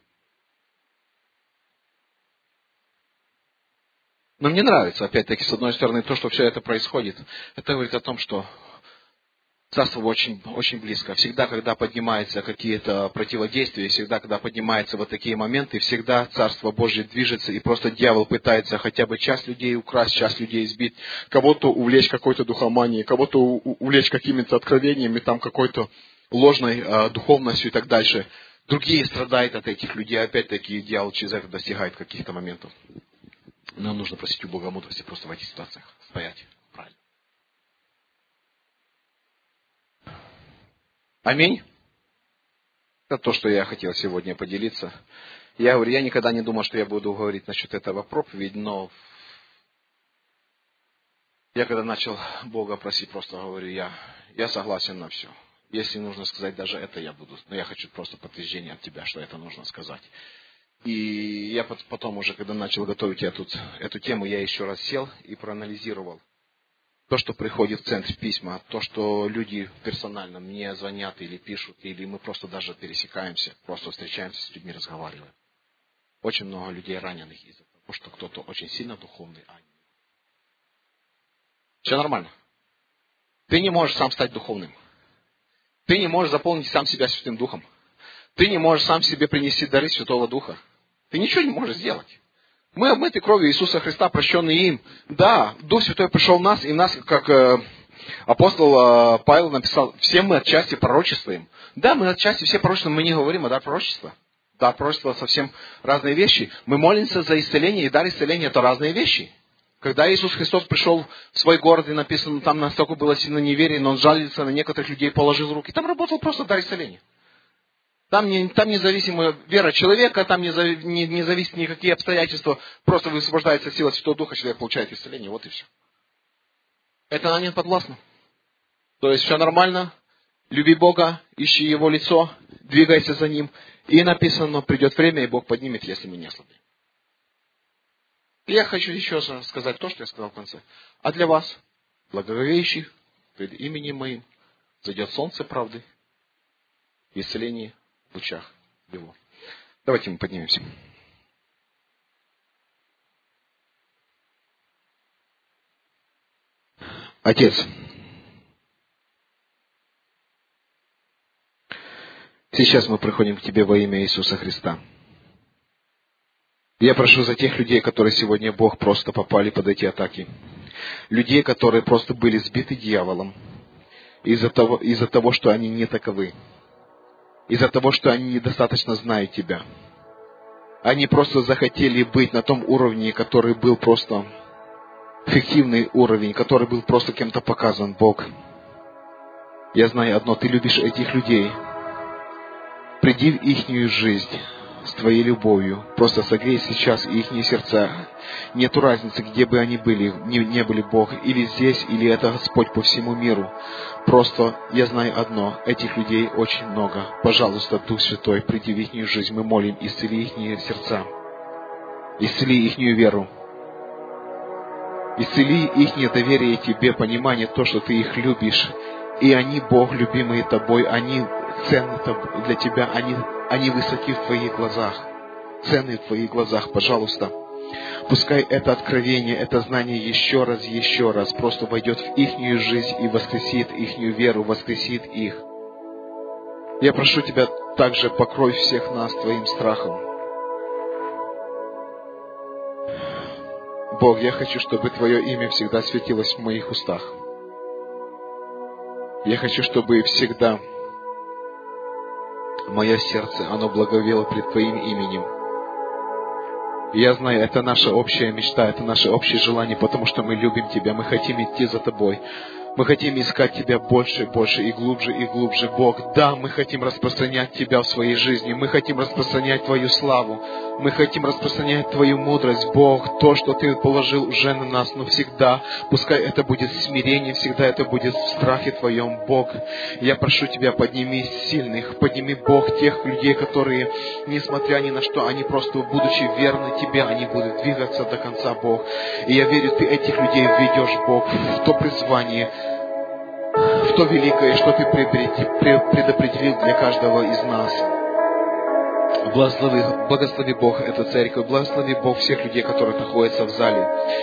Но мне нравится, опять-таки, с одной стороны, то, что все это происходит. Это говорит о том, что Царство очень, очень близко. Всегда, когда поднимаются какие-то противодействия, всегда, когда поднимаются вот такие моменты, всегда Царство Божье движется, и просто дьявол пытается хотя бы часть людей украсть, часть людей избить, кого-то увлечь какой-то духоманией, кого-то увлечь какими-то откровениями, там какой-то ложной э, духовностью и так дальше. Другие страдают от этих людей, опять-таки дьявол через это достигает каких-то моментов. Нам нужно просить у Бога мудрости просто в этих ситуациях стоять правильно. Аминь. Это то, что я хотел сегодня поделиться. Я говорю, я никогда не думал, что я буду говорить насчет этого проповедь, но я когда начал Бога просить, просто говорю, я, я согласен на все. Если нужно сказать даже это, я буду. Но я хочу просто подтверждение от тебя, что это нужно сказать. И я потом уже, когда начал готовить эту, эту тему, я еще раз сел и проанализировал. То, что приходит в центр письма, то, что люди персонально мне звонят или пишут, или мы просто даже пересекаемся, просто встречаемся с людьми, разговариваем. Очень много людей раненых из-за того, что кто-то очень сильно духовный, а не. Все нормально. Ты не можешь сам стать духовным. Ты не можешь заполнить сам себя Святым Духом. Ты не можешь сам себе принести дары Святого Духа. Ты ничего не можешь сделать. Мы обмыты кровью Иисуса Христа, прощенные им. Да, Дух Святой пришел в нас, и нас, как э, апостол э, Павел написал, все мы отчасти пророчествуем. Да, мы отчасти все пророчествуем, мы не говорим о дар пророчества. Дар пророчества совсем разные вещи. Мы молимся за исцеление, и дар исцеления это разные вещи. Когда Иисус Христос пришел в свой город, и написано, там настолько было сильно неверие, но Он жалится на некоторых людей, положил руки. Там работал просто дар исцеления. Там, не, там независимая вера человека, там не, не, не зависит никакие обстоятельства. Просто высвобождается сила Святого Духа, человек получает исцеление. Вот и все. Это нам не подвластно. То есть все нормально. Люби Бога, ищи Его лицо, двигайся за Ним. И написано, придет время, и Бог поднимет, если мы не ослабеем. И я хочу еще сказать то, что я сказал в конце. А для вас, благоговеющих, пред именем Моим, зайдет солнце правды, исцеление в лучах Его. Давайте мы поднимемся. Отец, сейчас мы приходим к Тебе во имя Иисуса Христа. Я прошу за тех людей, которые сегодня, Бог, просто попали под эти атаки. Людей, которые просто были сбиты дьяволом из-за того, из-за того, что они не таковы. Из-за того, что они недостаточно знают Тебя. Они просто захотели быть на том уровне, который был просто фиктивный уровень, который был просто кем-то показан, Бог. Я знаю одно, Ты любишь этих людей. Приди в ихнюю жизнь с Твоей любовью. Просто согрей сейчас ихние сердца. Нету разницы, где бы они были, не, не были Бог, или здесь, или это Господь по всему миру. Просто я знаю одно, этих людей очень много. Пожалуйста, Дух Святой, приди в ихнюю жизнь. Мы молим, исцели ихние сердца. Исцели ихнюю веру. Исцели ихнее доверие Тебе, понимание то, что Ты их любишь. И они, Бог, любимые Тобой, они ценны для Тебя, они, они высоки в Твоих глазах, ценны в Твоих глазах, пожалуйста. Пускай это откровение, это знание еще раз, еще раз просто войдет в ихнюю жизнь и воскресит ихнюю веру, воскресит их. Я прошу Тебя также, покрой всех нас Твоим страхом. Бог, я хочу, чтобы Твое имя всегда светилось в моих устах. Я хочу, чтобы всегда мое сердце, оно благовело пред Твоим именем. И я знаю, это наша общая мечта, это наше общее желание, потому что мы любим Тебя, мы хотим идти за Тобой. Мы хотим искать Тебя больше и больше, и глубже, и глубже, Бог. Да, мы хотим распространять Тебя в своей жизни, мы хотим распространять Твою славу, мы хотим распространять Твою мудрость, Бог, то, что Ты положил уже на нас, но всегда, пускай это будет смирение, всегда это будет в страхе Твоем, Бог. Я прошу Тебя, подними сильных, подними, Бог, тех людей, которые, несмотря ни на что, они просто, будучи верны Тебе, они будут двигаться до конца, Бог. И я верю, Ты этих людей введешь, Бог, в то призвание, в то великое, что Ты предопределил для каждого из нас. Благослови, благослови Бог эту церковь, благослови Бог всех людей, которые находятся в зале.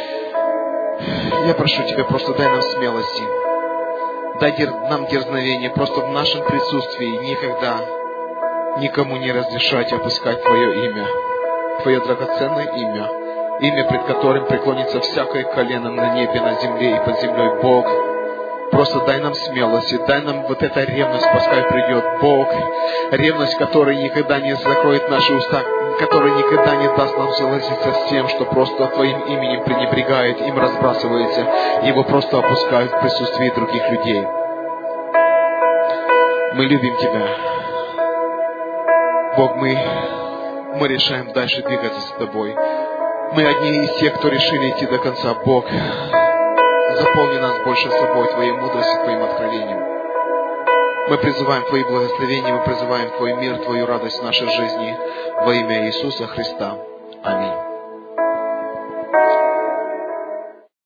Я прошу Тебя, просто дай нам смелости, дай нам дерзновение, просто в нашем присутствии никогда никому не разрешать опускать Твое имя, Твое драгоценное имя, имя, пред которым преклонится всякое колено на небе, на земле и под землей. Бог, просто дай нам смелости, дай нам вот эта ревность, пускай придет. Бог, ревность, которая никогда не закроет наши уста, которая никогда не даст нам согласиться с тем, что просто Твоим именем пренебрегает, им разбрасывается, его просто опускают в присутствии других людей. Мы любим Тебя. Бог, мы, мы решаем дальше двигаться с Тобой. Мы одни из тех, кто решили идти до конца. Бог, заполни нас больше собой, Твоей мудростью, Твоим откровением. Мы призываем Твои благословения, мы призываем Твой мир, Твою радость в нашей жизни во имя Иисуса Христа. Аминь.